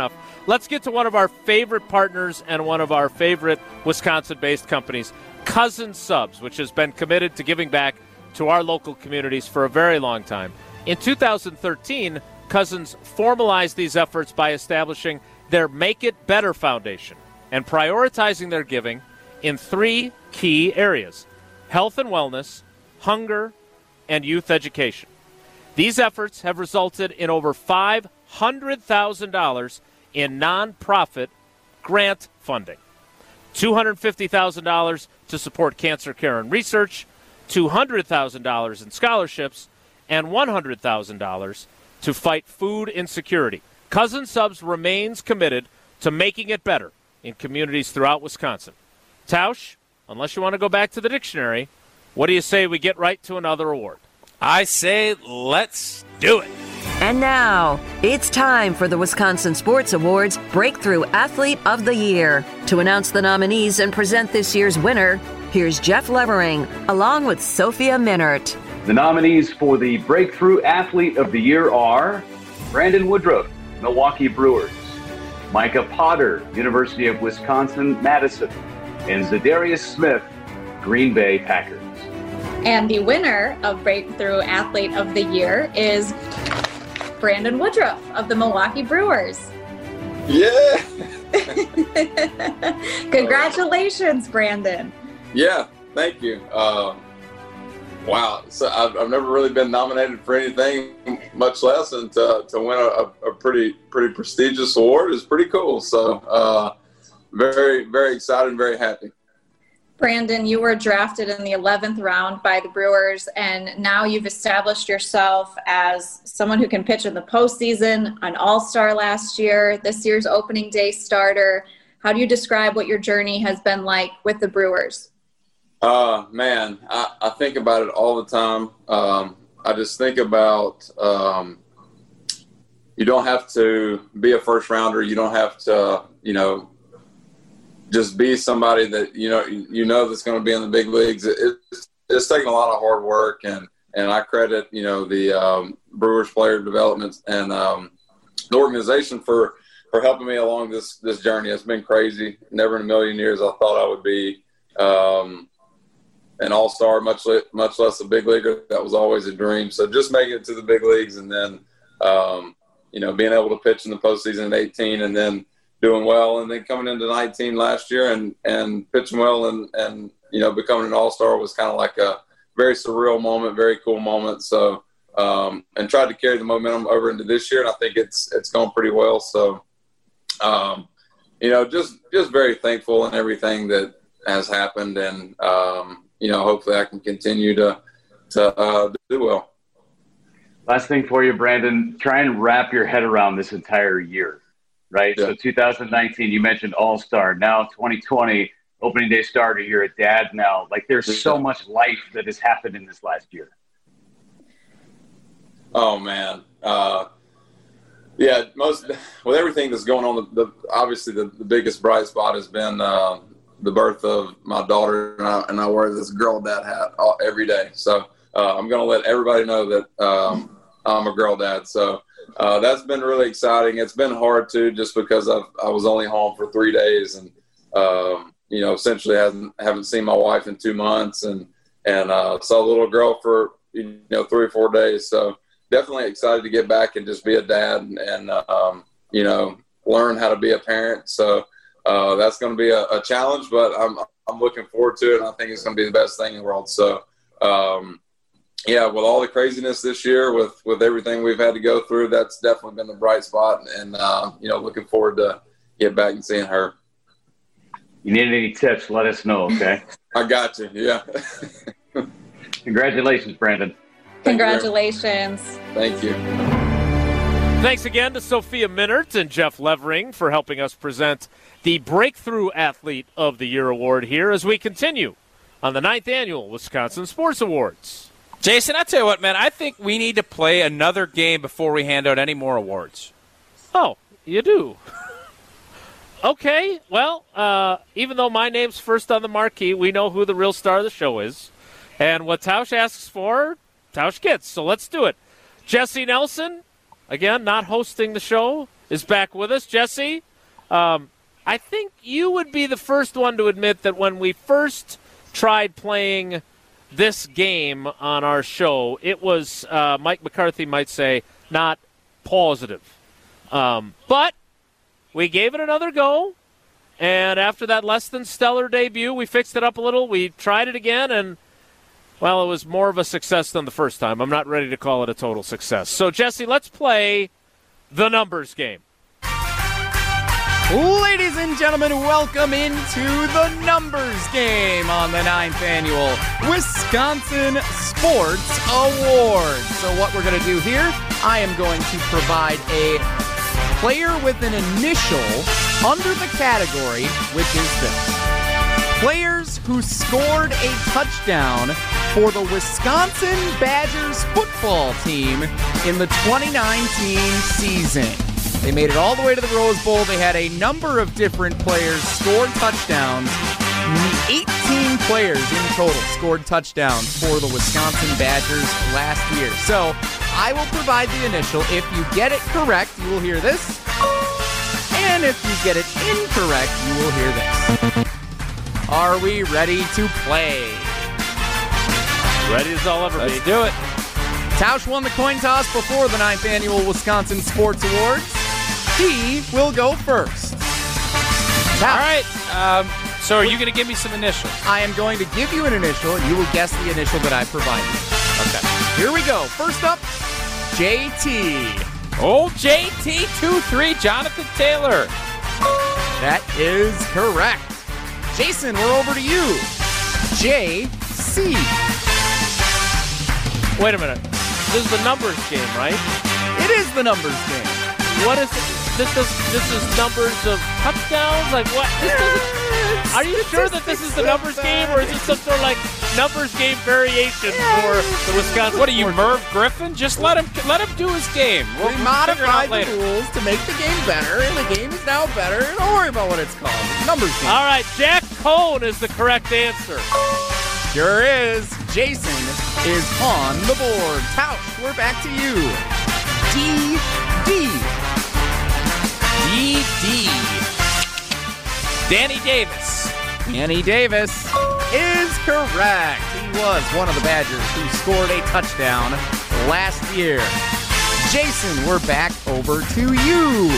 let's get to one of our favorite partners and one of our favorite Wisconsin-based companies, Cousins Subs, which has been committed to giving back to our local communities for a very long time. In 2013, Cousins formalized these efforts by establishing their Make It Better Foundation and prioritizing their giving in 3 key areas: health and wellness, hunger, and youth education. These efforts have resulted in over $500,000 in nonprofit grant funding, $250,000 to support cancer care and research, $200,000 in scholarships, and $100,000 to fight food insecurity. Cousins Subs remains committed to making it better in communities throughout Wisconsin. Tausch, unless you want to go back to the dictionary, what do you say we get right to another award? I say let's do it. And now, it's time for the Wisconsin Sports Awards Breakthrough Athlete of the Year. To announce the nominees and present this year's winner, here's Jeff Levering, along with Sophia Minert. The nominees for the Breakthrough Athlete of the Year are Brandon Woodruff, Milwaukee Brewers; Micah Potter, University of Wisconsin-Madison; and Zadarius Smith, Green Bay Packers. And the winner of Breakthrough Athlete of the Year is Brandon Woodruff of the Milwaukee Brewers. Yeah! Congratulations, Brandon. Yeah, thank you. Wow, so I've never really been nominated for anything, much less, and to win a pretty prestigious award is pretty cool. So very, very excited and very happy. Brandon, you were drafted in the 11th round by the Brewers, and now you've established yourself as someone who can pitch in the postseason, an all-star last year, this year's opening day starter. How do you describe what your journey has been like with the Brewers? Man, I think about it all the time. I just think about you don't have to be a first rounder. You don't have to, just be somebody that, that's going to be in the big leagues. It's taken a lot of hard work, and I credit, the Brewers player development and the organization for helping me along this journey. It's been crazy. Never in a million years I thought I would be an all-star, much less a big leaguer. That was always a dream. So just making it to the big leagues, and then, being able to pitch in the postseason in 18 and then doing well, and then coming into 19 last year and pitching well and becoming an all-star was kind of like a very surreal moment, very cool moment. So, and tried to carry the momentum over into this year, and I think it's going pretty well. So, just very thankful in everything that has happened, and, hopefully I can continue to do well. Last thing for you, Brandon, try and wrap your head around this entire year, right? Yeah. So 2019, you mentioned all-star. Now 2020, opening day starter, you're a dad now. Like, there's so much life that has happened in this last year. Oh, man. With everything that's going on, obviously the biggest bright spot has been the birth of my daughter, and I wear this girl dad hat every day. So I'm going to let everybody know that I'm a girl dad. So that's been really exciting. It's been hard too, just because I was only home for 3 days, and essentially haven't seen my wife in 2 months, and saw the little girl for 3 or 4 days. So definitely excited to get back and just be a dad and learn how to be a parent. So that's going to be a challenge, but I'm looking forward to it, and I think it's going to be the best thing in the world. So, with all the craziness this year, with everything we've had to go through, that's definitely been the bright spot, and looking forward to get back and seeing her. You need any tips, let us know, okay? I got you, yeah. Congratulations, Brandon. Congratulations. Thank you. Thanks again to Sophia Minert and Jeff Levering for helping us present the Breakthrough Athlete of the Year award here as we continue on the 9th Annual Wisconsin Sports Awards. Jason, I tell you what, man, I think we need to play another game before we hand out any more awards. Oh, you do? Okay, well, even though my name's first on the marquee, we know who the real star of the show is. And what Tausch asks for, Tausch gets. So let's do it. Jesse Nelson, again, not hosting the show, is back with us. Jesse, I think you would be the first one to admit that when we first tried playing this game on our show, it was, Mike McCarthy might say, not positive. But we gave it another go, and after that less than stellar debut, we fixed it up a little. We tried it again, and, well, it was more of a success than the first time. I'm not ready to call it a total success. So, Jesse, let's play the numbers game. Ladies and gentlemen, welcome into the numbers game on the 9th annual Wisconsin Sports Awards. So what we're going to do here, I am going to provide a player with an initial under the category, which is this. Players who scored a touchdown for the Wisconsin Badgers football team in the 2019 season. They made it all the way to the Rose Bowl. They had a number of different players score touchdowns. 18 players in total scored touchdowns for the Wisconsin Badgers last year. So I will provide the initial. If you get it correct, you will hear this. And if you get it incorrect, you will hear this. Are we ready to play? Ready as I'll ever be. Let's do it. Tausch won the coin toss before the 9th annual Wisconsin Sports Awards. He will go first. Tausch. All right. So are you going to give me some initials? I am going to give you an initial, and you will guess the initial that I provided. Okay. Here we go. First up, JT. Oh, JT23, Jonathan Taylor. That is correct. Jason, we're over to you. JC. Wait a minute. This is the numbers game, right? It is the numbers game. What is it? This is numbers of touchdowns? Like what? Are you sure that this is the numbers game, or is it some sort of like numbers game variation for the Wisconsin? What are you, Merv Griffin? Just let him do his game. We modified the rules to make the game better, and the game is now better. Don't worry about what it's called. It's numbers game. All right, Jack Cohn is the correct answer. Sure is. Jason is on the board. Tausch, we're back to you. DD. Danny Davis. Danny Davis is correct. He was one of the Badgers who scored a touchdown last year. Jason, we're back over to you.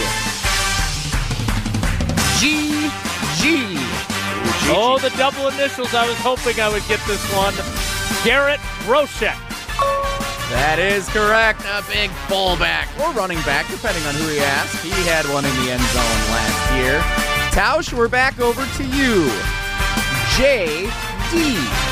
GG. Oh, the double initials. I was hoping I would get this one. Garrett Roshek. That is correct. A big fullback or running back, depending on who you ask. He had one in the end zone last year. Tausch, we're back over to you. JD.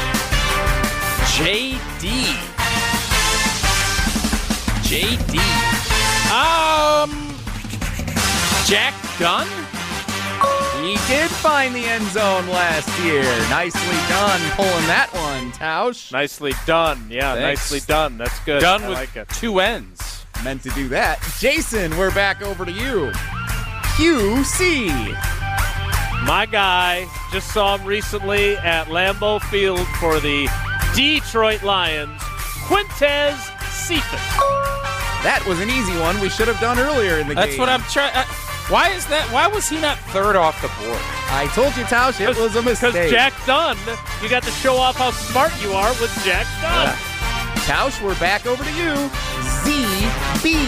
Jack Gunn? He did find the end zone last year. Nicely done pulling that one, Tausch. Nicely done. Yeah, Thanks. Nicely done. That's good. Done I with like it. two ends. Meant to do that. Jason, we're back over to you. QC. My guy, just saw him recently at Lambeau Field for the Detroit Lions, Quintez Cephas. That was an easy one we should have done earlier in the game. That's what I'm trying. Why is that? Why was he not third off the board? I told you, Tausch, it was a mistake. Because Jack Dunn, you got to show off how smart you are with Jack Dunn. Yeah. Tausch, we're back over to you. ZB.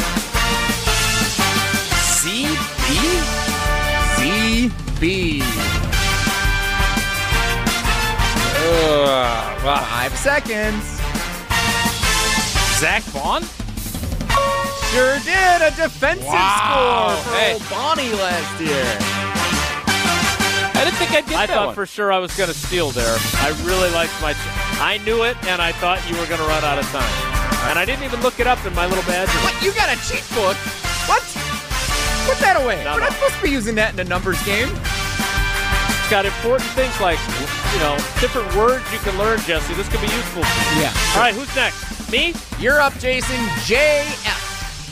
ZB? Wow. 5 seconds. Zach Vaughn? Sure did. A defensive score for Hey. old Bonnie last year. I didn't think I'd get I that thought one. for sure I was going to steal there. I really liked my... I knew it, and I thought you were going to run out of time. And I didn't even look it up in my little badge. What? You got a cheat book? What? Put that away. No, We're not supposed to be using that in a numbers game. It's got important things like, different words you can learn, Jesse. This could be useful to you. Yeah. All right, who's next? Me? You're up, Jason. JF.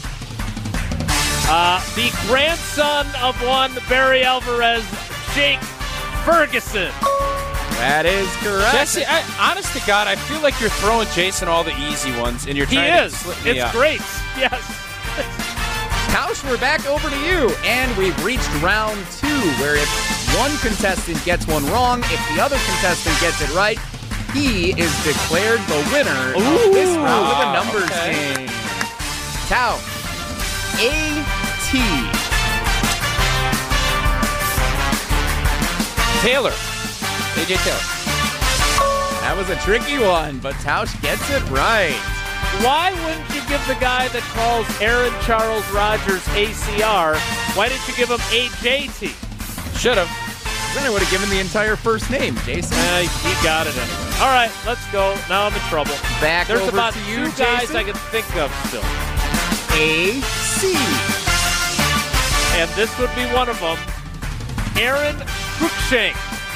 The grandson of one Barry Alvarez, Jake Ferguson. That is correct. Jesse, honest to God, I feel like you're throwing Jason all the easy ones, and you're trying to slip me It's up. great. Yes. Tausch, we're back over to you. And we've reached round 2, where if one contestant gets one wrong, if the other contestant gets it right, he is declared the winner of this round of the numbers game. Tausch, A-T. Taylor. A.J. Taylor. That was a tricky one, but Tausch gets it right. Why wouldn't you give the guy that calls Aaron Charles Rogers ACR, why didn't you give him AJT? Should have. Then I would have given the entire first name, Jason. He got it anyway. All right, let's go. Now I'm in trouble. There's over about to you, 2 guys Jason. I can think of still. A-C. And this would be one of them. Aaron Cruikshank.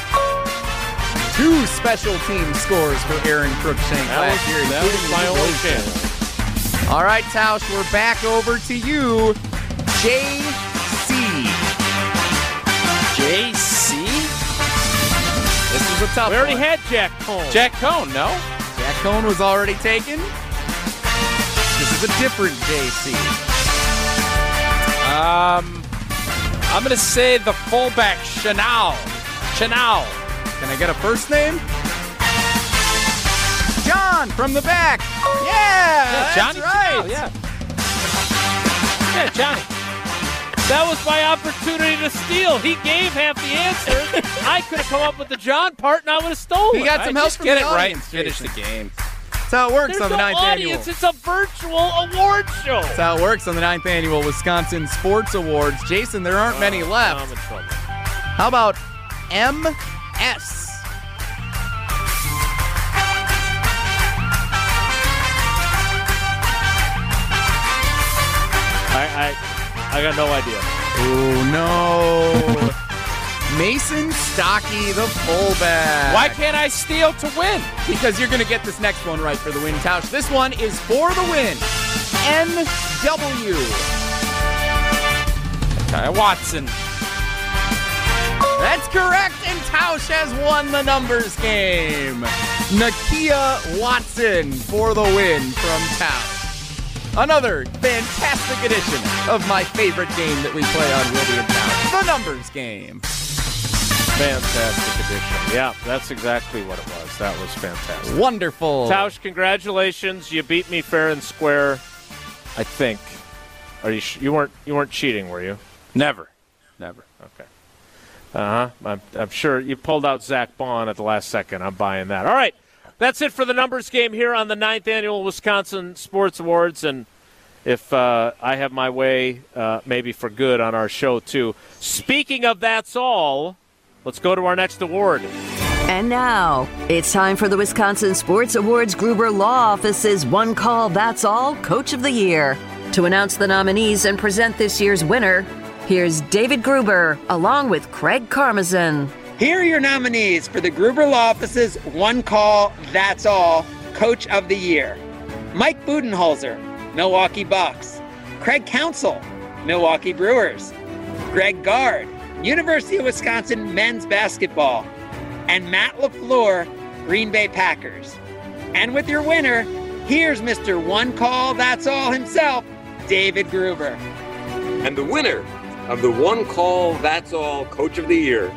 2 special team scores for Aaron Cruikshank last year. That was my only chance. All right, Tausch, we're back over to you. J.C. J.C.? This is a tough We already one. had Jack Cohn. Jack Cohn, no? Jack Cohn was already taken. This is a different J.C. I'm going to say the fullback, Chanel. Can I get a first name? John from the back. Yeah, Johnny that's right. Chanel, yeah, Johnny. That was my opportunity to steal. He gave half the answer. I could have come up with the John part, and I would have stolen. He got some help Just from get the it right and audience, finish Jason. the game. That's how it works There's on the no 9th audience. annual. It's a virtual award show. That's how it works on the 9th annual Wisconsin Sports Awards. Jason, there aren't many left. I'm in trouble. How about M.S.? I got no idea. Oh, no. Mason Stockey, the fullback. Why can't I steal to win? Because you're going to get this next one right for the win, Tausch. This one is for the win. N.W. Kyle Watson. That's correct, and Tausch has won the numbers game. Nakia Watson for the win from Tausch. Another fantastic edition of my favorite game that we play on Wildy and Tausch, the numbers game. Fantastic edition. Yeah, that's exactly what it was. That was fantastic. Wonderful. Tausch, congratulations. You beat me fair and square, I think. Are you weren't cheating, were you? Never. Okay. I'm sure you pulled out Zach Bond at the last second. I'm buying that. All right. That's it for the numbers game here on the 9th Annual Wisconsin Sports Awards. And if I have my way, maybe for good on our show, too. Speaking of that's all, let's go to our next award. And now, it's time for the Wisconsin Sports Awards Gruber Law Office's One Call That's All Coach of the Year. To announce the nominees and present this year's winner, here's David Gruber, along with Craig Karmazin. Here are your nominees for the Gruber Law Office's One Call, That's All Coach of the Year. Mike Budenholzer, Milwaukee Bucks. Craig Counsell, Milwaukee Brewers. Greg Gard, University of Wisconsin Men's Basketball. And Matt LaFleur, Green Bay Packers. And with your winner, here's Mr. One Call, That's All himself, David Gruber. And the winner of the One Call, That's All Coach of the Year,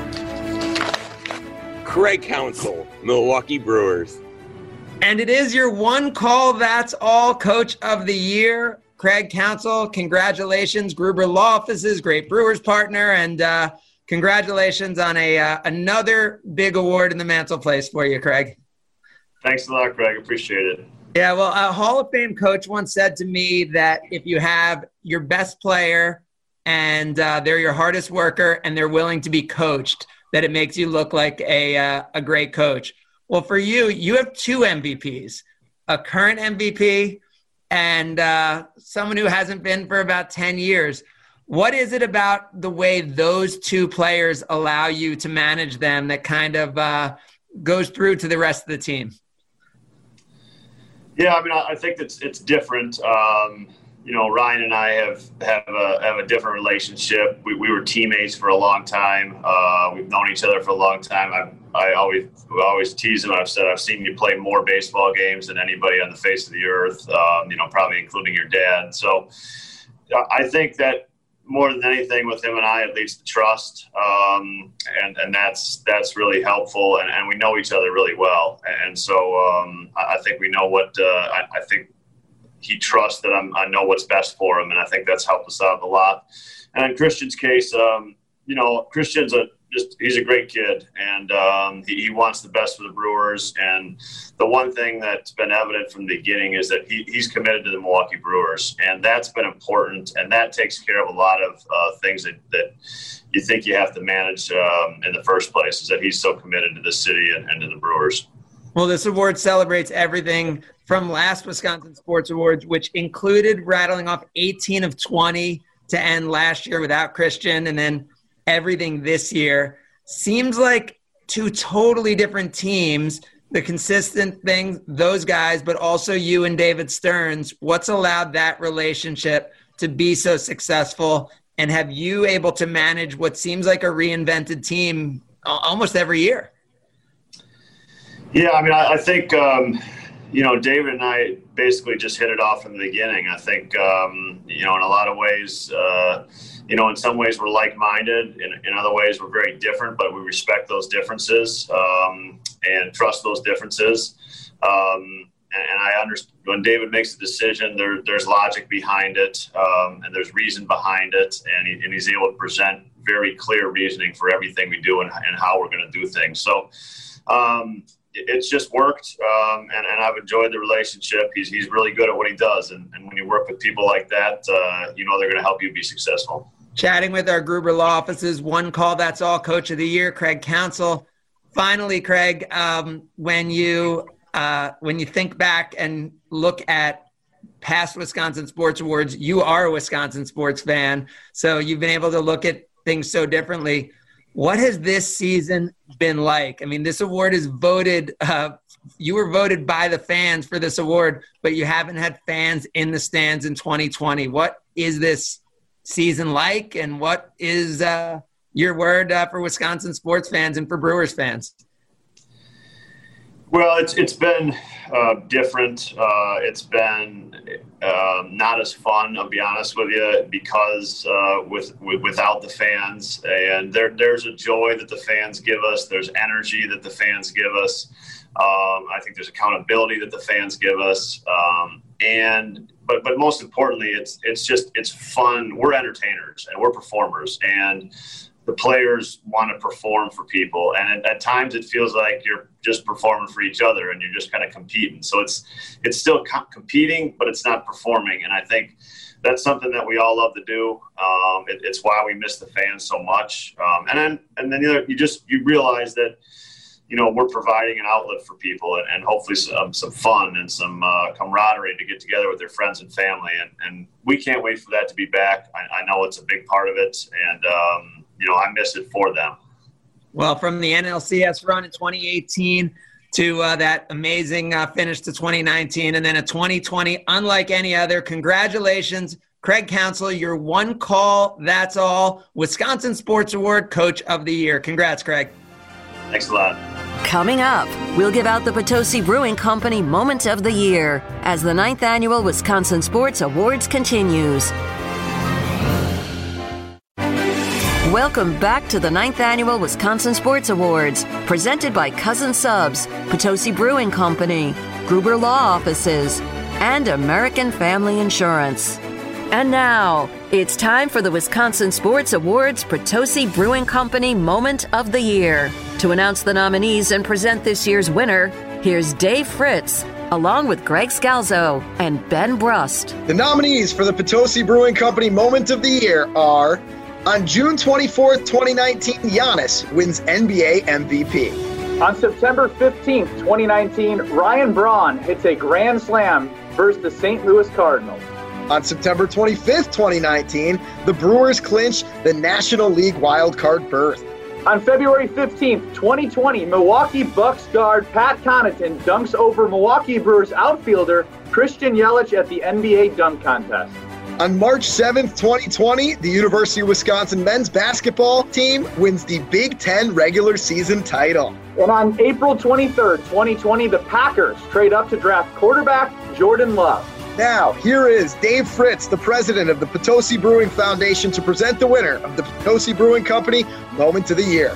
Craig Counsell, Milwaukee Brewers. And it is your One Call, That's All Coach of the Year, Craig Counsell. Congratulations, Gruber Law Office's great Brewers partner, and congratulations on another big award in the mantelpiece for you, Craig. Thanks a lot, Craig. Appreciate it. Yeah, well, a Hall of Fame coach once said to me that if you have your best player and they're your hardest worker and they're willing to be coached, that it makes you look like a great coach. Well, for you, you have 2 MVPs, a current MVP and someone who hasn't been for about 10 years. What is it about the way those 2 players allow you to manage them that kind of goes through to the rest of the team? Yeah, I mean, I think it's different. Ryan and I have a different relationship. We were teammates for a long time. We've known each other for a long time. I always tease him. I've said I've seen you play more baseball games than anybody on the face of the earth. Probably including your dad. So, I think that more than anything with him and I, it leads to trust, and that's really helpful. And we know each other really well, and so I think we know what I think he trusts that I know what's best for him, and I think that's helped us out a lot. And in Christian's case, Christian's he's a great kid, and he wants the best for the Brewers. And the one thing that's been evident from the beginning is that he's committed to the Milwaukee Brewers, and that's been important. And that takes care of a lot of things that you think you have to manage in the first place, is that he's so committed to the city and to the Brewers. Well, this award celebrates everything from last Wisconsin Sports Awards, which included rattling off 18 of 20 to end last year without Christian, and then everything this year. Seems like two totally different teams. The consistent thing, those guys, but also you and David Stearns. What's allowed that relationship to be so successful? And have you able to manage what seems like a reinvented team almost every year? Yeah, I mean, I think, David and I basically just hit it off from the beginning. I think, in a lot of ways, in some ways we're like-minded. In other ways we're very different, but we respect those differences and trust those differences. And I understand when David makes a decision, there's logic behind it, and there's reason behind it, and he's able to present very clear reasoning for everything we do and how we're going to do things. So it's just worked, and I've enjoyed the relationship. He's really good at what he does, and when you work with people like that, they're going to help you be successful. Chatting with our Gruber Law Office's One Call That's All Coach of the Year, Craig Counsell. Finally, Craig, when you think back and look at past Wisconsin Sports Awards, you are a Wisconsin sports fan, so you've been able to look at things so differently. What has this season been like? I mean, this award is voted you were voted by the fans for this award, but you haven't had fans in the stands in 2020. What is this season like, and what is your word for Wisconsin sports fans and for Brewers fans? Well, it's been different. It's been not as fun, I'll be honest with you, because without the fans. And there's a joy that the fans give us. There's energy that the fans give us. I think there's accountability that the fans give us. But most importantly, it's fun. We're entertainers and we're performers, and the players want to perform for people. And at times it feels like you're just performing for each other and you're just kind of competing. So it's still competing, but it's not performing. And I think that's something that we all love to do. It's why we miss the fans so much. And then you realize that, we're providing an outlet for people and hopefully some fun and some camaraderie to get together with their friends and family. And we can't wait for that to be back. I know it's a big part of it. And, I miss it for them. Well, from the NLCS run in 2018 to that amazing finish to 2019 and then a 2020 unlike any other, congratulations, Craig Counsell, your One Call That's All Wisconsin Sports Award Coach of the Year. Congrats, Craig. Thanks a lot. Coming up, we'll give out the Potosi Brewing Company Moment of the Year as the 9th Annual Wisconsin Sports Awards continues. Welcome back to the 9th Annual Wisconsin Sports Awards, presented by Cousin Subs, Potosi Brewing Company, Gruber Law Offices, and American Family Insurance. And now, it's time for the Wisconsin Sports Awards Potosi Brewing Company Moment of the Year. To announce the nominees and present this year's winner, here's Dave Fritz, along with Greg Scalzo and Ben Brust. The nominees for the Potosi Brewing Company Moment of the Year are: on June 24th, 2019, Giannis wins NBA MVP. On September 15th, 2019, Ryan Braun hits a grand slam versus the St. Louis Cardinals. On September 25th, 2019, the Brewers clinch the National League wildcard berth. On February 15th, 2020, Milwaukee Bucks guard Pat Connaughton dunks over Milwaukee Brewers outfielder Christian Yelich at the NBA dunk contest. On March 7th, 2020, the University of Wisconsin men's basketball team wins the Big Ten regular season title. And on April 23rd, 2020, the Packers trade up to draft quarterback Jordan Love. Now, here is Dave Fritz, the president of the Potosi Brewing Foundation, to present the winner of the Potosi Brewing Company Moment of the Year.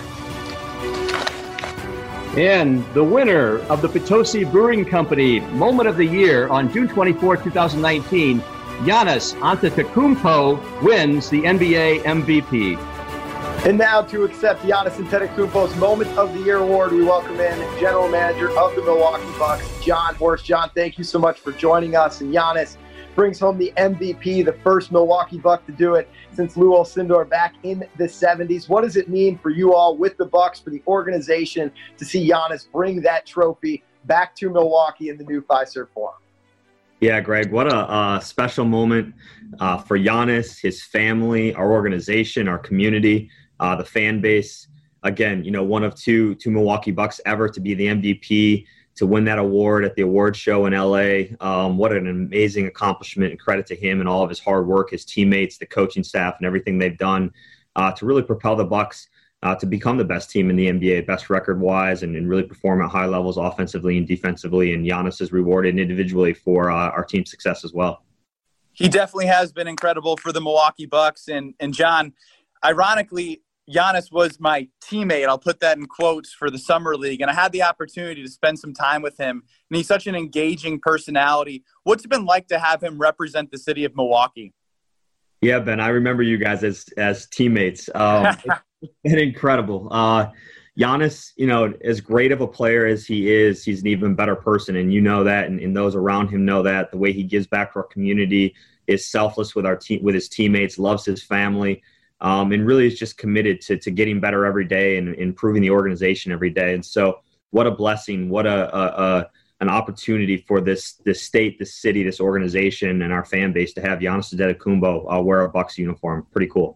And the winner of the Potosi Brewing Company Moment of the Year on June 24, 2019, Giannis Antetokounmpo wins the NBA MVP. And now to accept Giannis Antetokounmpo's Moment of the Year award, we welcome in General Manager of the Milwaukee Bucks, Jon Horst. John, thank you so much for joining us. And Giannis brings home the MVP, the first Milwaukee Buck to do it since Lou Alcindor back in the 70s. What does it mean for you all with the Bucks, for the organization, to see Giannis bring that trophy back to Milwaukee in the new Fiserv Forum? Yeah, Greg, what a special moment for Giannis, his family, our organization, our community, the fan base. Again, one of two Milwaukee Bucks ever to be the MVP, to win that award at the award show in LA. What an amazing accomplishment, and credit to him and all of his hard work, his teammates, the coaching staff, and everything they've done to really propel the Bucks to become the best team in the NBA, best record-wise, and really perform at high levels offensively and defensively. And Giannis is rewarded individually for our team's success as well. He definitely has been incredible for the Milwaukee Bucks. And John, ironically, Giannis was my teammate. I'll put that in quotes for the Summer League. And I had the opportunity to spend some time with him. And he's such an engaging personality. What's it been like to have him represent the city of Milwaukee? Yeah, Ben, I remember you guys as teammates. It's been incredible. Giannis, as great of a player as he is, he's an even better person. And you know that, and those around him know that. The way he gives back to our community, is selfless with with his teammates, loves his family. And really is just committed to getting better every day and improving the organization every day. And so what a blessing, what an opportunity for this state, this city, this organization, and our fan base to have Giannis Antetokounmpo wear a Bucks uniform. Pretty cool.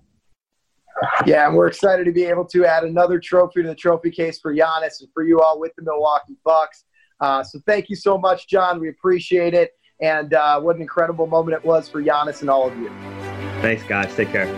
Yeah, and we're excited to be able to add another trophy to the trophy case for Giannis and for you all with the Milwaukee Bucks. So thank you so much, John. We appreciate it. And what an incredible moment it was for Giannis and all of you. Thanks, guys. Take care.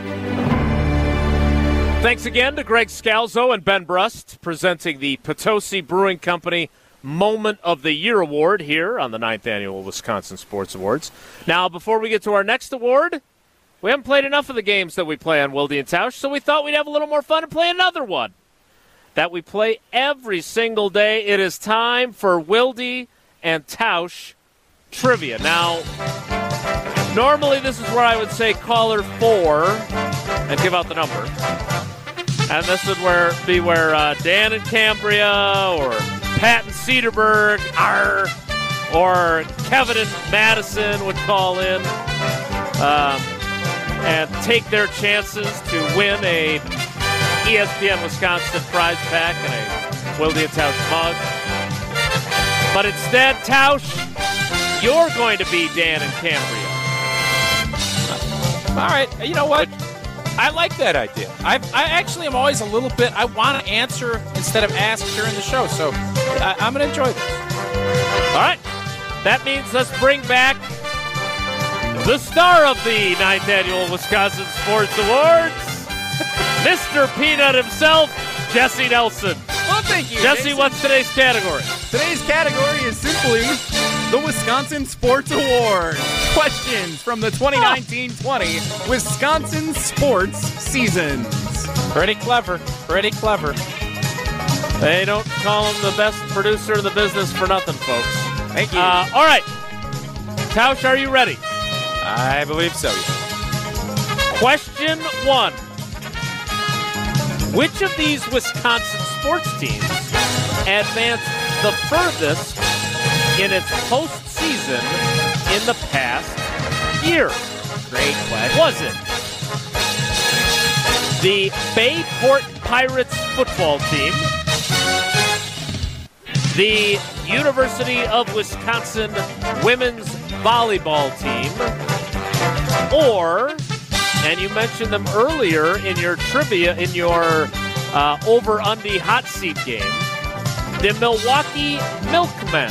Thanks again to Greg Scalzo and Ben Brust presenting the Potosi Brewing Company Moment of the Year Award here on the 9th Annual Wisconsin Sports Awards. Now, before we get to our next award, we haven't played enough of the games that we play on Wilde and Tausch, so we thought we'd have a little more fun and play another one that we play every single day. It is time for Wilde and Tausch Trivia. Now, normally this is where I would say caller 4 and give out the number. And this would be where Dan in Cambria or Pat in Cedarburg or Kevin in Madison would call in and take their chances to win a ESPN Wisconsin prize pack and a Wilde and Tausch mug. But instead, Tausch, you're going to be Dan in Cambria. All right. You know what? I like that idea. I actually am always a little bit, I want to answer instead of ask during the show. So I'm going to enjoy this. All right. That means let's bring back the star of the 9th Annual Wisconsin Sports Awards, Mr. Peanut himself, Jesse Nelson. Well, thank you, Jesse, Jason. what's today's category? Today's category is simply the Wisconsin Sports Awards. Questions from the 2019-20 Wisconsin sports seasons. Pretty clever. Pretty clever. They don't call him the best producer in the business for nothing, folks. Thank you. All right. Tausch, are you ready? I believe so. Question 1. Which of these Wisconsin sports teams advanced the furthest in its postseason in the past year? Great question. Was it the Bayport Pirates football team, the University of Wisconsin women's volleyball team, or, and you mentioned them earlier in your trivia, in your over-under hot seat game, the Milwaukee Milkmen?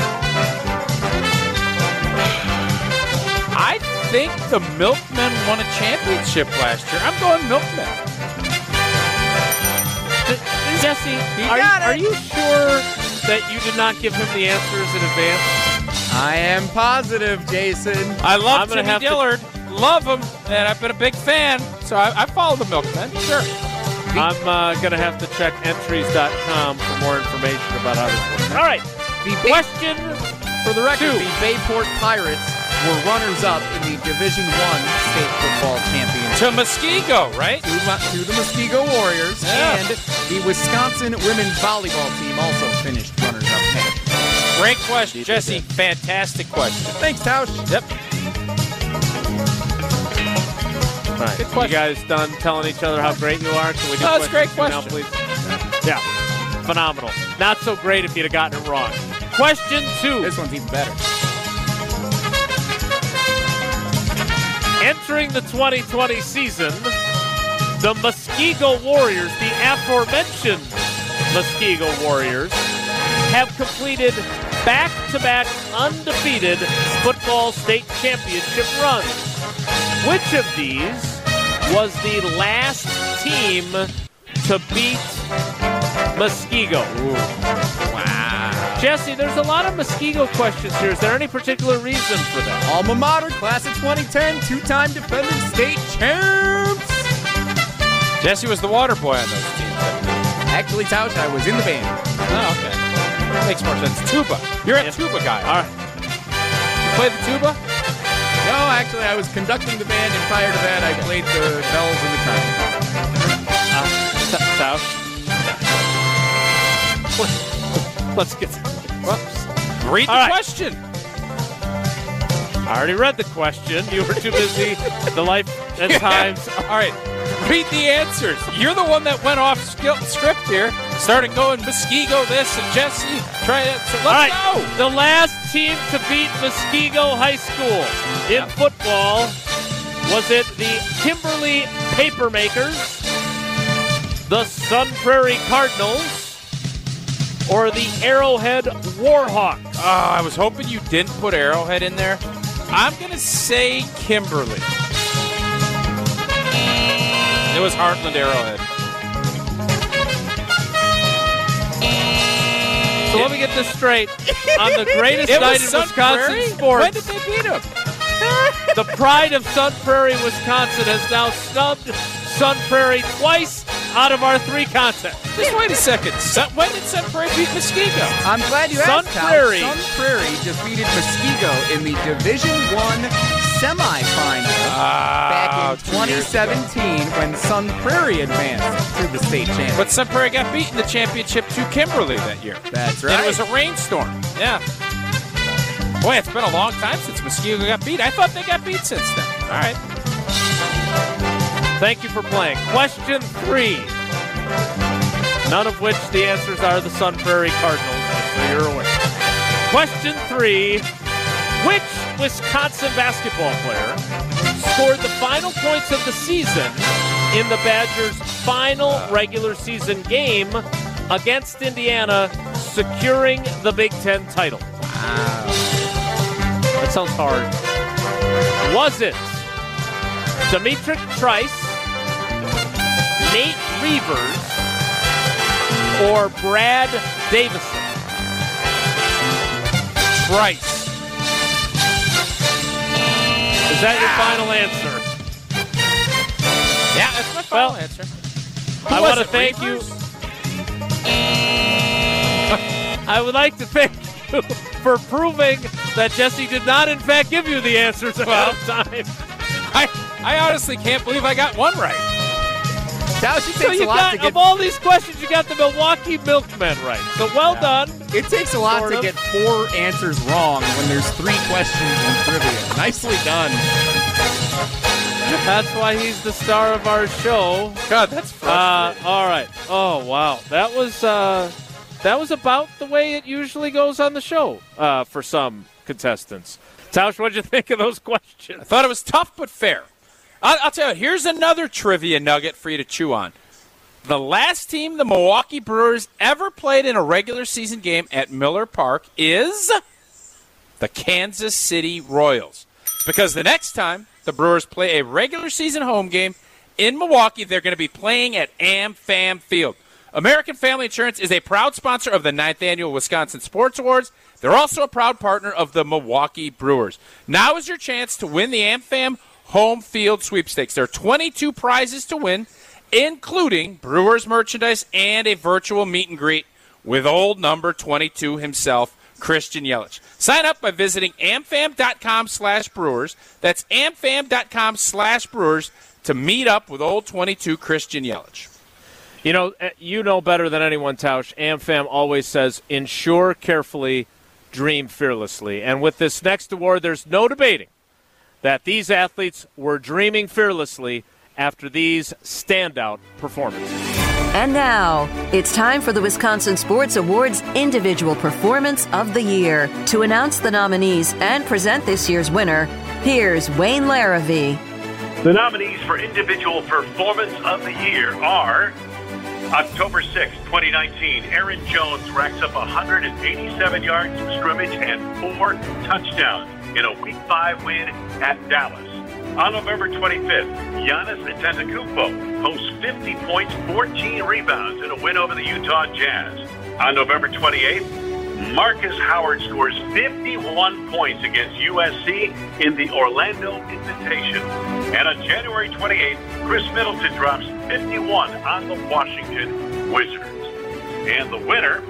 I think the Milkmen won a championship last year. I'm going Milkmen. Jesse, are you sure that you did not give him the answers in advance? I am positive, Jason. I love Jimmy Dillard. Love him, and I've been a big fan, so I follow the Milkmen. Sure. I'm going to have to check entries.com for more information about how this works. All right. Question for the record, 2. The Bayport Pirates were runners-up in the Division I state football championship. To Muskego, right? To the Muskego Warriors. Yeah. And the Wisconsin women's volleyball team also finished runners-up. Great question, Jesse. Fantastic question. Thanks, Tausch. Yep. All right. You guys done telling each other how great you are? Can we do That's a great now, question. please? Yeah. Phenomenal. Not so great if you'd have gotten it wrong. Question 2. This one's even better. Entering the 2020 season, the Muskego Warriors, the aforementioned Muskego Warriors, have completed back-to-back undefeated football state championship runs. Which of these was the last team to beat Muskego? Wow. Jesse, there's a lot of Muskego questions here. Is there any particular reason for that? Alma Mater, class of 2010, two-time defending state champs. Jesse was the water boy on those teams. Actually, Tausch, I was in the band. Oh, okay. Makes more sense. Tuba. You're a tuba guy. All right. You play the tuba? No, actually, I was conducting the band, and prior to that, I played the bells and the trumpet. Tausch. Let's get. Read the question. I already read the question. You were too busy. The life and times. All right. Read the answers. You're the one that went off script here. Started going Muskego this and Jesse. Try it. So let's go. The last team to beat Muskego High School in football, was it the Kimberly Papermakers, the Sun Prairie Cardinals, or the Arrowhead Warhawks? I was hoping you didn't put Arrowhead in there. I'm going to say Kimberly. It was Heartland Arrowhead. So let me get this straight. On the greatest night in Wisconsin sports. When did they beat them? The pride of Sun Prairie, Wisconsin has now snubbed Sun Prairie twice out of our 3 contests. Just wait a second. When did Sun Prairie beat Muskego? I'm glad you Sun asked, Prairie. Sun Prairie defeated Muskego in the Division I semifinal back in 2017 when Sun Prairie advanced to the state championship. But Sun Prairie got beat in the championship to Kimberly that year. That's right. And it was a rainstorm. Yeah. Boy, it's been a long time since Muskego got beat. I thought they got beat since then. All right. Thank you for playing. Question 3. None of which the answers are the Sun Prairie Cardinals, just so you're aware. Question 3. Which Wisconsin basketball player scored the final points of the season in the Badgers' final regular season game against Indiana, securing the Big Ten title? Wow. That sounds hard. Was it Demetric Trice, Nate Reavers, or Brad Davison? Trice. Is that your final answer? Yeah, that's my final answer. I want to thank you. I would like to thank you for proving that Jesse did not, in fact, give you the answers ahead of time. I honestly can't believe I got one right. Of all these questions, you got the Milwaukee Milkmen right. So well done. It takes a lot to get 4 answers wrong when there's 3 questions in trivia. Nicely done. That's why he's the star of our show. God, that's frustrating. All right. Oh, wow. That was about the way it usually goes on the show for some contestants. Tausch, what'd you think of those questions? I thought it was tough but fair. I'll tell you, here's another trivia nugget for you to chew on. The last team the Milwaukee Brewers ever played in a regular season game at Miller Park is the Kansas City Royals. Because the next time the Brewers play a regular season home game in Milwaukee, they're going to be playing at AmFam Field. American Family Insurance is a proud sponsor of the 9th Annual Wisconsin Sports Awards. They're also a proud partner of the Milwaukee Brewers. Now is your chance to win the AmFam Home Field Sweepstakes. There are 22 prizes to win, including Brewers merchandise and a virtual meet and greet with old number 22 himself, Christian Yelich. Sign up by visiting amfam.com/brewers. That's amfam.com/brewers to meet up with old 22 Christian Yelich. You know better than anyone, Tausch. AmFam always says, insure carefully, dream fearlessly. And with this next award, there's no debating that these athletes were dreaming fearlessly after these standout performances. And now, it's time for the Wisconsin Sports Awards Individual Performance of the Year. To announce the nominees and present this year's winner, here's Wayne Larrivee. The nominees for Individual Performance of the Year are October 6, 2019, Aaron Jones racks up 187 yards from scrimmage and 4 touchdowns in a Week 5 win at Dallas. On November 25th, Giannis Antetokounmpo posts 50 points, 14 rebounds in a win over the Utah Jazz. On November 28th, Marcus Howard scores 51 points against USC in the Orlando Invitation. And on January 28th, Chris Middleton drops 51 on the Washington Wizards. And the winner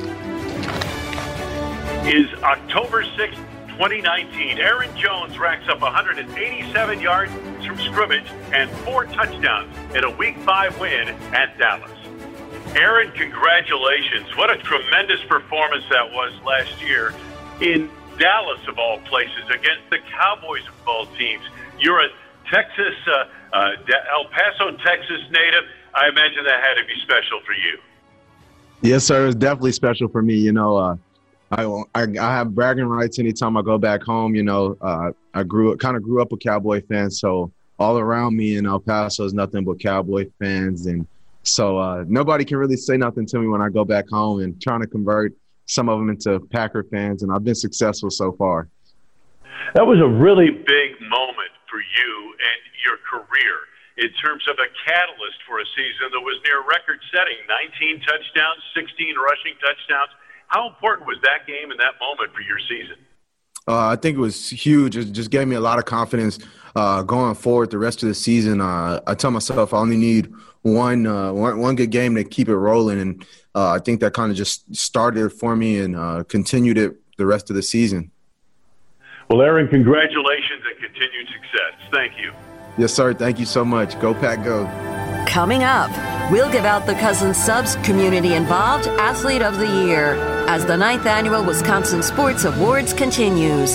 is October 6th, 2019. Aaron Jones racks up 187 yards from scrimmage and 4 touchdowns in a Week 5 win at Dallas. Aaron, congratulations. What a tremendous performance that was last year in Dallas, of all places, against the Cowboys of all teams. You're a Texas, El Paso, Texas native. I imagine that had to be special for you. Yes, sir. It's definitely special for me. I have bragging rights anytime I go back home. I grew up a Cowboy fan, so all around me in El Paso is nothing but Cowboy fans, and so nobody can really say nothing to me when I go back home, and trying to convert some of them into Packer fans, and I've been successful so far. That was a really big moment for you and your career in terms of a catalyst for a season that was near record-setting, 19 touchdowns, 16 rushing touchdowns. How important was that game and that moment for your season? I think it was huge. It just gave me a lot of confidence going forward the rest of the season. I tell myself I only need one good game to keep it rolling, and I think that kind of just started it for me and continued it the rest of the season. Well, Aaron, congratulations and continued success. Thank you. Yes, sir. Thank you so much. Go Pack, go. Coming up, we'll give out the Cousins Subs Community Involved Athlete of the Year as the 9th Annual Wisconsin Sports Awards continues.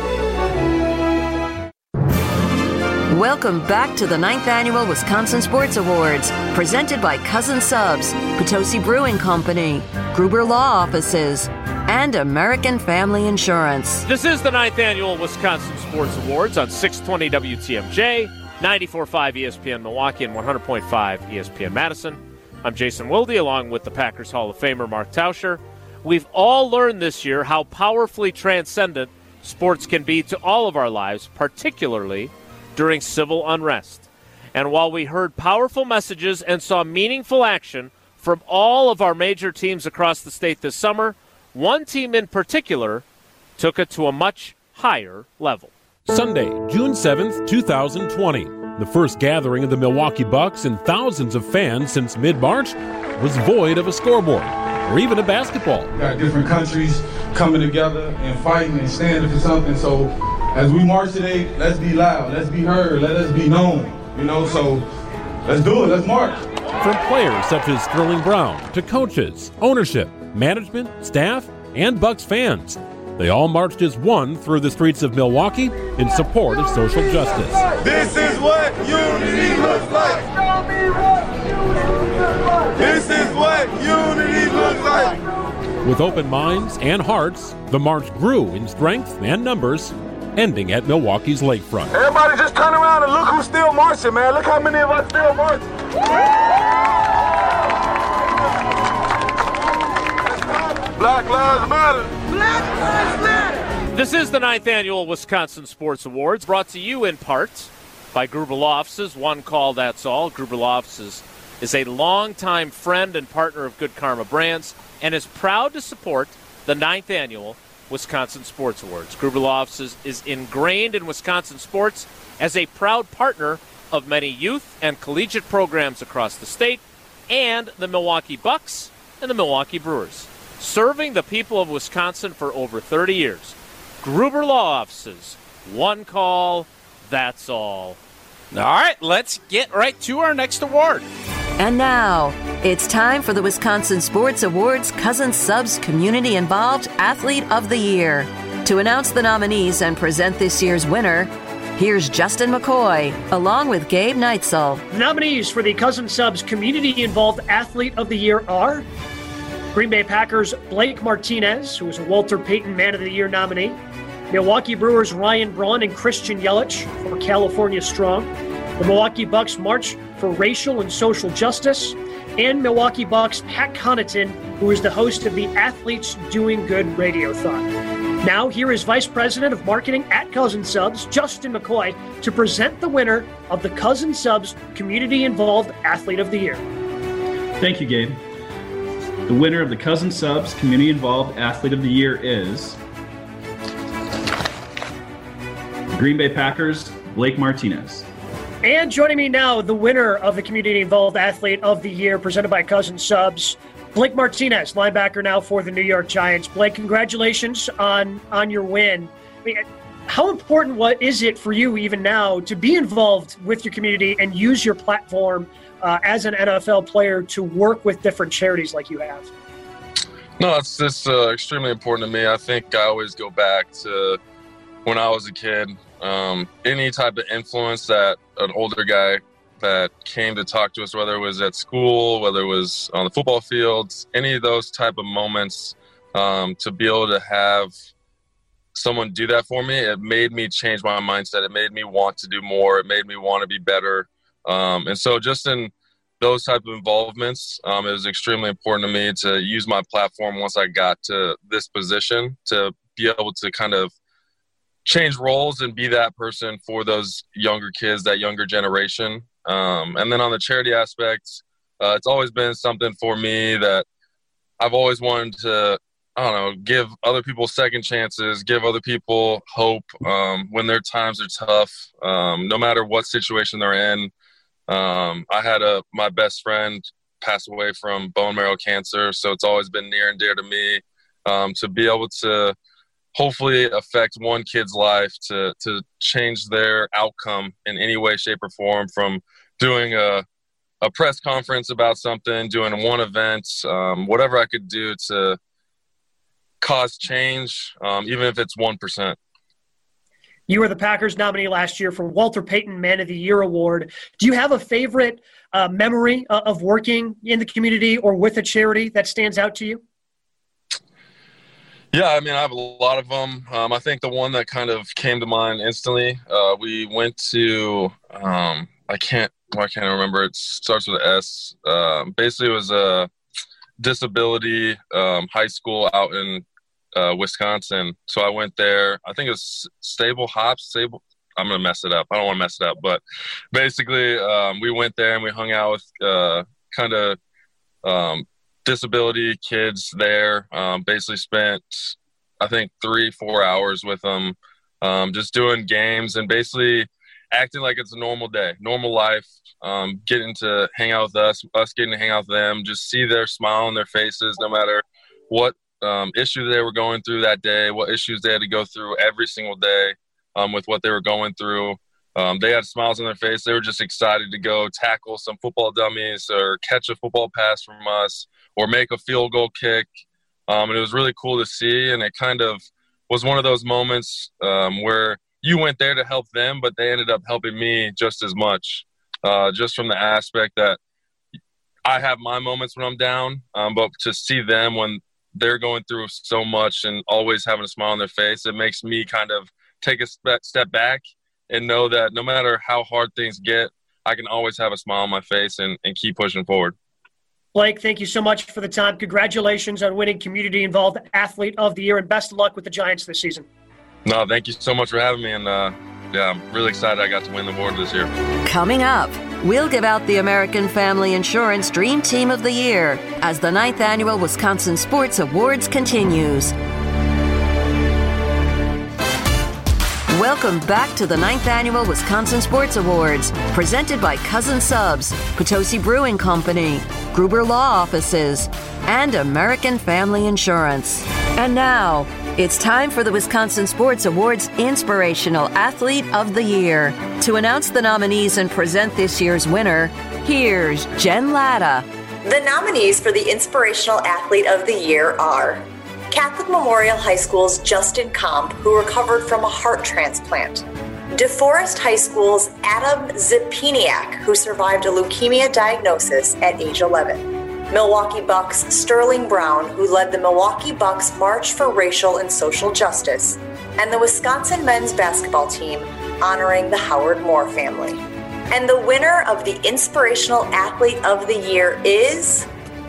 Welcome back to the 9th Annual Wisconsin Sports Awards, presented by Cousins Subs, Potosi Brewing Company, Gruber Law Offices, and American Family Insurance. This is the 9th Annual Wisconsin Sports Awards on 620 WTMJ, 94.5 ESPN Milwaukee, and 100.5 ESPN Madison. I'm Jason Wilde, along with the Packers Hall of Famer Mark Tauscher. We've all learned this year how powerfully transcendent sports can be to all of our lives, particularly during civil unrest. And while we heard powerful messages and saw meaningful action from all of our major teams across the state this summer, one team in particular took it to a much higher level. Sunday, June 7th, 2020. The first gathering of the Milwaukee Bucks and thousands of fans since mid-March was void of a scoreboard or even a basketball. We got different countries coming together and fighting and standing for something. So as we march today, let's be loud, let's be heard, let us be known. So let's do it, let's march. From players such as Sterling Brown to coaches, ownership, management, staff, and Bucks fans, they all marched as one through the streets of Milwaukee in support of social justice. This is what unity looks like. This is what unity looks like. With open minds and hearts, the march grew in strength and numbers, ending at Milwaukee's lakefront. Everybody just turn around and look who's still marching, man. Look how many of us still marching. Black Lives Matter. Black Lives Matter. This is the 9th Annual Wisconsin Sports Awards, brought to you in part by Gruber Law Offices. One call, that's all. Gruber Law Offices is a longtime friend and partner of Good Karma Brands and is proud to support the 9th Annual Wisconsin Sports Awards. Gruber Law Offices is ingrained in Wisconsin sports as a proud partner of many youth and collegiate programs across the state and the Milwaukee Bucks and the Milwaukee Brewers. Serving the people of Wisconsin for over 30 years. Gruber Law Offices. One call, that's all. All right, let's get right to our next award. And now, it's time for the Wisconsin Sports Awards Cousins Subs Community Involved Athlete of the Year. To announce the nominees and present this year's winner, here's Justin McCoy, along with Gabe Neitzel. The nominees for the Cousins Subs Community Involved Athlete of the Year are Green Bay Packers' Blake Martinez, who is a Walter Payton Man of the Year nominee, Milwaukee Brewers' Ryan Braun and Christian Yelich for California Strong, the Milwaukee Bucks March for Racial and Social Justice, and Milwaukee Bucks Pat Connaughton, who is the host of the Athletes Doing Good Radiothon. Now, here is Vice President of Marketing at Cousins Subs, Justin McCoy, to present the winner of the Cousins Subs Community Involved Athlete of the Year. Thank you, Gabe. The winner of the Cousins Subs Community Involved Athlete of the Year is the Green Bay Packers' Blake Martinez. And joining me now, the winner of the Community Involved Athlete of the Year, presented by Cousins Subs, Blake Martinez, linebacker now for the New York Giants. Blake, congratulations on your win. I mean, how important is it for you even now to be involved with your community and use your platform as an NFL player to work with different charities like you have? No, it's extremely important to me. I think I always go back to when I was a kid. Any type of influence that an older guy that came to talk to us, whether it was at school, whether it was on the football fields, any of those type of moments, to be able to have someone do that for me, it made me change my mindset. It made me want to do more. It made me want to be better. And so just in those type of involvements, it was extremely important to me to use my platform once I got to this position to be able to kind of change roles and be that person for those younger kids, that younger generation. And then on the charity aspect, it's always been something for me that I've always wanted to, give other people second chances, give other people hope when their times are tough, no matter what situation they're in. I had my best friend pass away from bone marrow cancer, so it's always been near and dear to me to be able to hopefully affect one kid's life, to change their outcome in any way, shape, or form, from doing a press conference about something, doing one event, whatever I could do to cause change, even if it's 1%. You were the Packers nominee last year for Walter Payton Man of the Year Award. Do you have a favorite memory of working in the community or with a charity that stands out to you? Yeah, I mean, I have a lot of them. I think the one that kind of came to mind instantly, we went to, I can't remember. It starts with an S. Basically, it was a disability high school out in Wisconsin. So I went there. I think it was Stable. I'm going to mess it up. I don't want to mess it up. But basically, we went there and we hung out with disability kids there. Basically spent, I think, 3-4 hours with them, just doing games and basically acting like it's a normal day, normal life, getting to hang out with us getting to hang out with them, just see their smile on their faces, no matter what issue they were going through that day, what issues they had to go through every single day with what they were going through. They had smiles on their face. They were just excited to go tackle some football dummies or catch a football pass from us or make a field goal kick. And it was really cool to see. And it kind of was one of those moments where you went there to help them, but they ended up helping me just as much, just from the aspect that I have my moments when I'm down, but to see them when they're going through so much and always having a smile on their face, it makes me kind of take a step back and know that no matter how hard things get, I can always have a smile on my face and keep pushing forward. Blake, thank you so much for the time. Congratulations on winning Community Involved Athlete of the Year, and best of luck with the Giants this season. No, thank you so much for having me. And I'm really excited I got to win the award this year. Coming up, we'll give out the American Family Insurance Dream Team of the Year as the 9th Annual Wisconsin Sports Awards continues. Welcome back to the 9th Annual Wisconsin Sports Awards, presented by Cousin Subs, Potosi Brewing Company, Gruber Law Offices, and American Family Insurance. And now, it's time for the Wisconsin Sports Awards Inspirational Athlete of the Year. To announce the nominees and present this year's winner, here's Jen Latta. The nominees for the Inspirational Athlete of the Year are Catholic Memorial High School's Justin Comp, who recovered from a heart transplant. DeForest High School's Adam Zipiniak, who survived a leukemia diagnosis at age 11. Milwaukee Bucks' Sterling Brown, who led the Milwaukee Bucks March for Racial and Social Justice. And the Wisconsin men's basketball team, honoring the Howard Moore family. And the winner of the Inspirational Athlete of the Year is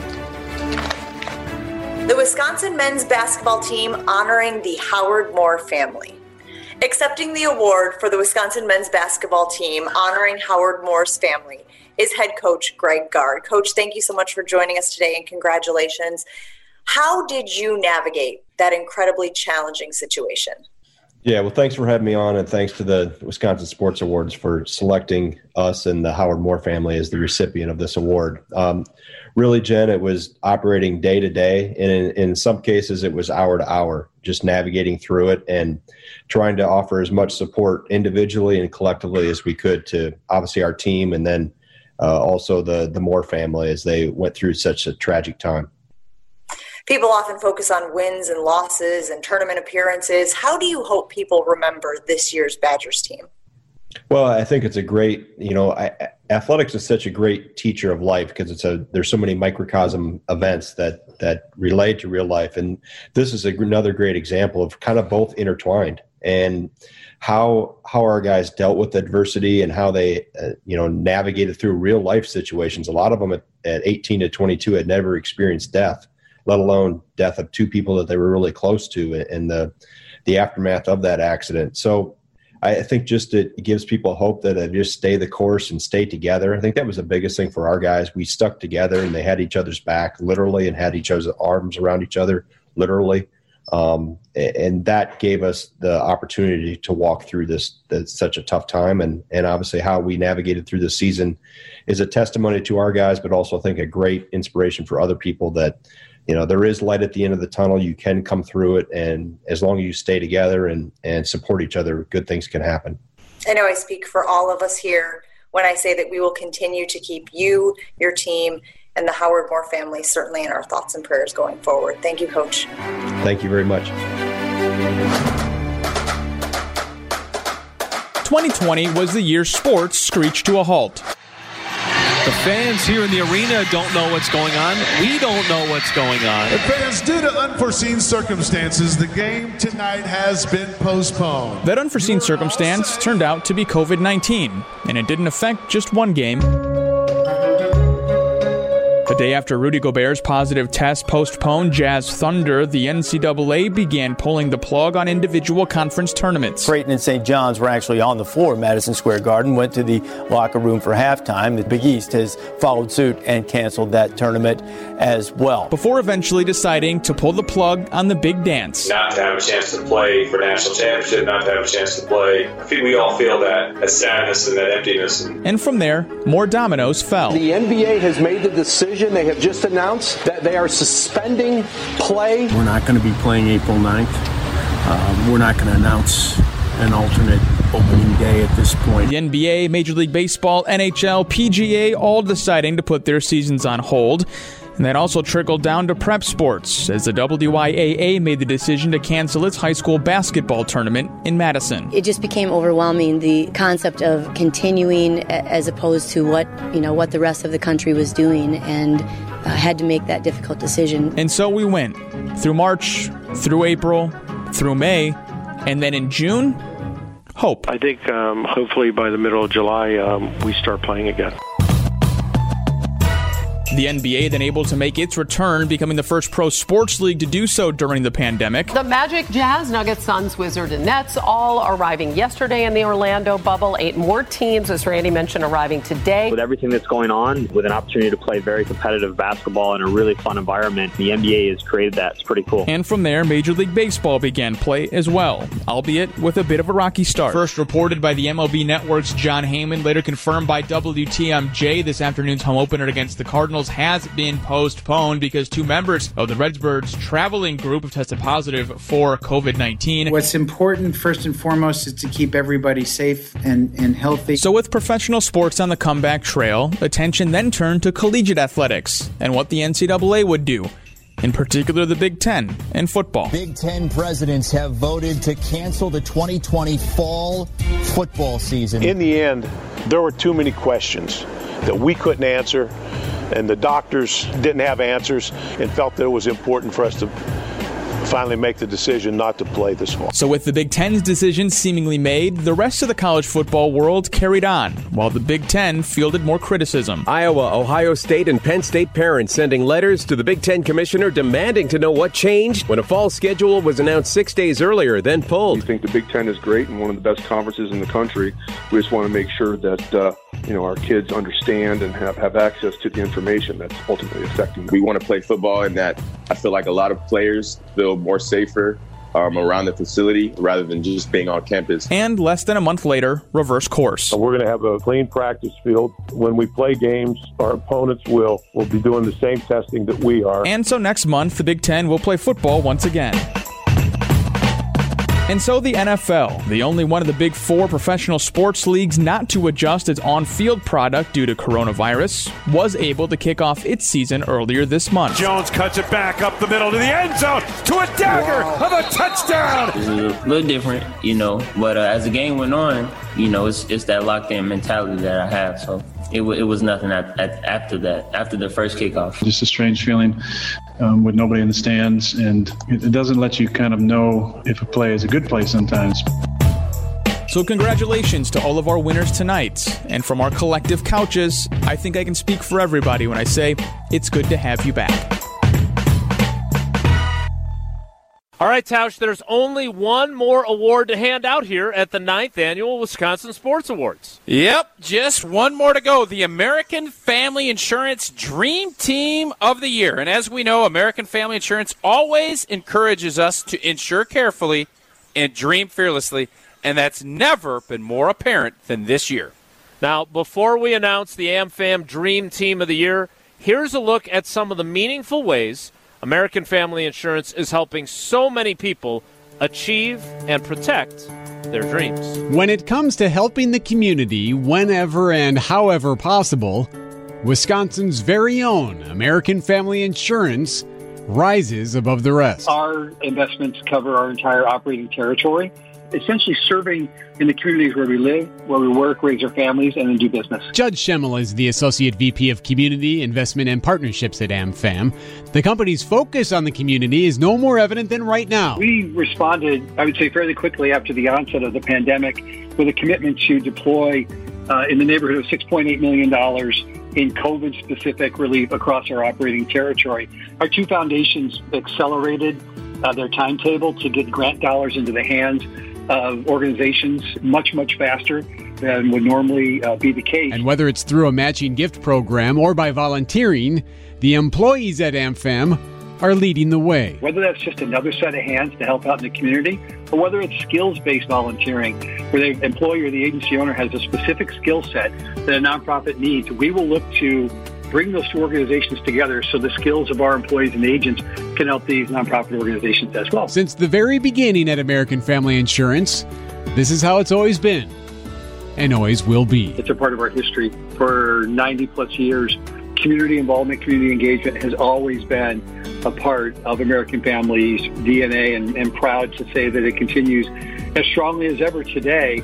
the Wisconsin men's basketball team, honoring the Howard Moore family. Accepting the award for the Wisconsin men's basketball team, honoring Howard Moore's family, is head coach Greg Gard. Coach, thank you so much for joining us today, and congratulations. How did you navigate that incredibly challenging situation? Yeah, well, thanks for having me on, and thanks to the Wisconsin Sports Awards for selecting us and the Howard Moore family as the recipient of this award. Really, Jen, it was operating day to day, and in some cases it was hour to hour, just navigating through it and trying to offer as much support individually and collectively as we could to obviously our team, and then also the Moore family as they went through such a tragic time. People often focus on wins and losses and tournament appearances. How do you hope people remember this year's Badgers team? Well, I think it's a great, athletics is such a great teacher of life because there's so many microcosm events that relate to real life. And this is another great example of kind of both intertwined, and how our guys dealt with adversity and how they, navigated through real life situations. A lot of them at 18 to 22 had never experienced death, let alone death of two people that they were really close to in the aftermath of that accident. So I think just it gives people hope that they just stay the course and stay together. I think that was the biggest thing for our guys. We stuck together and they had each other's back literally and had each other's arms around each other literally. And that gave us the opportunity to walk through that's such a tough time. And obviously how we navigated through this season is a testimony to our guys, but also I think a great inspiration for other people that, there is light at the end of the tunnel. You can come through it, and as long as you stay together and support each other, good things can happen. I know I speak for all of us here when I say that we will continue to keep you, your team, and the Howard Moore family certainly in our thoughts and prayers going forward. Thank you, Coach. Thank you very much. 2020 was the year sports screeched to a halt. The fans here in the arena don't know what's going on. We don't know what's going on. And fans, due to unforeseen circumstances, the game tonight has been postponed. That unforeseen circumstance turned out to be COVID-19, and it didn't affect just one game. The day after Rudy Gobert's positive test postponed Jazz Thunder, the NCAA began pulling the plug on individual conference tournaments. Creighton and St. John's were actually on the floor at Madison Square Garden, went to the locker room for halftime. The Big East has followed suit and canceled that tournament as well. Before eventually deciding to pull the plug on the big dance. Not to have a chance to play for national championship, not to have a chance to play. I think we all feel that sadness and that emptiness. And from there, more dominoes fell. The NBA has made the decision. They have just announced that they are suspending play. We're not going to be playing April 9th. We're not going to announce an alternate opening day at this point. The NBA, Major League Baseball, NHL, PGA, all deciding to put their seasons on hold. And that also trickled down to prep sports, as the WIAA made the decision to cancel its high school basketball tournament in Madison. It just became overwhelming, the concept of continuing as opposed to what the rest of the country was doing, and had to make that difficult decision. And so we went through March, through April, through May, and then in June, hope. I think hopefully by the middle of July, we start playing again. The NBA then able to make its return, becoming the first pro sports league to do so during the pandemic. The Magic, Jazz, Nuggets, Suns, Wizards, and Nets all arriving yesterday in the Orlando bubble. 8 more teams, as Randy mentioned, arriving today. With everything that's going on, with an opportunity to play very competitive basketball in a really fun environment, the NBA has created that. It's pretty cool. And from there, Major League Baseball began play as well, albeit with a bit of a rocky start. First reported by the MLB Network's John Heyman, later confirmed by WTMJ, this afternoon's home opener against the Cardinals has been postponed because 2 members of the Redbirds traveling group have tested positive for COVID-19. What's important, first and foremost, is to keep everybody safe and healthy. So with professional sports on the comeback trail, attention then turned to collegiate athletics and what the NCAA would do. In particular, the Big Ten and football. Big Ten presidents have voted to cancel the 2020 fall football season. In the end, there were too many questions that we couldn't answer, and the doctors didn't have answers and felt that it was important for us to finally make the decision not to play this fall. So with the Big Ten's decision seemingly made, the rest of the college football world carried on, while the Big Ten fielded more criticism. Iowa, Ohio State, and Penn State parents sending letters to the Big Ten commissioner demanding to know what changed when a fall schedule was announced 6 days earlier, then pulled. We think the Big Ten is great and one of the best conferences in the country. We just want to make sure that our kids understand and have access to the information that's ultimately affecting them. We want to play football, and that I feel like a lot of players feel more safer around the facility rather than just being on campus. And less than a month later, reverse course. We're going to have a clean practice field. When we play games, our opponents will be doing the same testing that we are. And so next month, the Big Ten will play football once again. And so the NFL, the only one of the big 4 professional sports leagues not to adjust its on-field product due to coronavirus, was able to kick off its season earlier this month. Jones cuts it back up the middle to the end zone, to a dagger of a touchdown. It's a little different, but as the game went on, it's that locked-in mentality that I have, so it was nothing after that, after the first kickoff. Just a strange feeling with nobody in the stands, and it doesn't let you kind of know if a play is a good play sometimes. So congratulations to all of our winners tonight. And from our collective couches, I think I can speak for everybody when I say it's good to have you back. All right, Tausch, there's only one more award to hand out here at the 9th Annual Wisconsin Sports Awards. Yep, just one more to go. The American Family Insurance Dream Team of the Year. And as we know, American Family Insurance always encourages us to insure carefully and dream fearlessly, and that's never been more apparent than this year. Now, before we announce the AmFam Dream Team of the Year, here's a look at some of the meaningful ways American Family Insurance is helping so many people achieve and protect their dreams. When it comes to helping the community whenever and however possible, Wisconsin's very own American Family Insurance rises above the rest. Our investments cover our entire operating territory, essentially serving in the communities where we live, where we work, raise our families, and then do business. Judd Schemmel is the Associate VP of Community, Investment, and Partnerships at AmFam. The company's focus on the community is no more evident than right now. We responded, I would say, fairly quickly after the onset of the pandemic with a commitment to deploy in the neighborhood of $6.8 million in COVID-specific relief across our operating territory. Our 2 foundations accelerated their timetable to get grant dollars into the hands of organizations much, much faster than would normally be the case. And whether it's through a matching gift program or by volunteering, the employees at AmFam are leading the way. Whether that's just another set of hands to help out in the community, or whether it's skills-based volunteering, where the employer or the agency owner has a specific skill set that a nonprofit needs, we will look to bring those 2 organizations together so the skills of our employees and agents can help these nonprofit organizations as well. Since the very beginning at American Family Insurance, this is how it's always been and always will be. It's a part of our history. For 90-plus years, community involvement, community engagement has always been a part of American Family's DNA, and proud to say that it continues as strongly as ever today.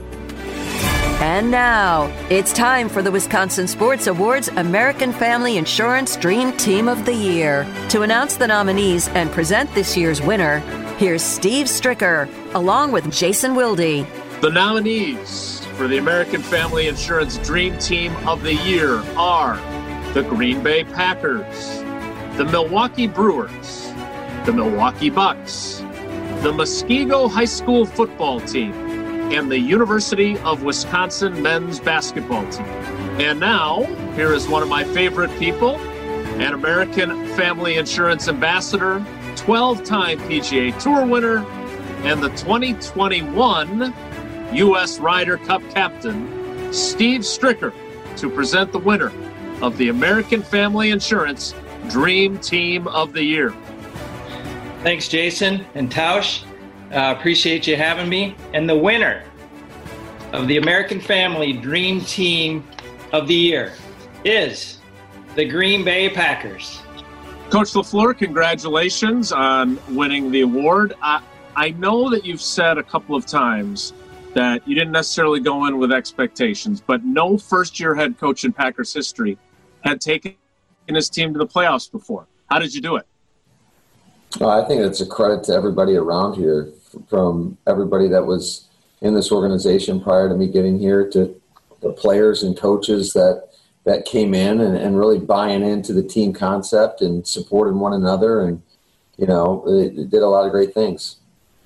And now, it's time for the Wisconsin Sports Awards American Family Insurance Dream Team of the Year. To announce the nominees and present this year's winner, here's Steve Stricker, along with Jason Wilde. The nominees for the American Family Insurance Dream Team of the Year are the Green Bay Packers, the Milwaukee Brewers, the Milwaukee Bucks, the Muskego High School football team, and the University of Wisconsin men's basketball team. And now, here is one of my favorite people, an American Family Insurance ambassador, 12-time PGA Tour winner, and the 2021 U.S. Ryder Cup captain, Steve Stricker, to present the winner of the American Family Insurance Dream Team of the Year. Thanks, Jason and Tausch. Appreciate you having me. And the winner of the American Family Dream Team of the Year is the Green Bay Packers. Coach LaFleur, congratulations on winning the award. I know that you've said a couple of times that you didn't necessarily go in with expectations, but no first-year head coach in Packers history had taken his team to the playoffs before. How did you do it? I think it's a credit to everybody around here, from everybody that was in this organization prior to me getting here to the players and coaches that came in and really buying into the team concept and supporting one another. And, it did a lot of great things.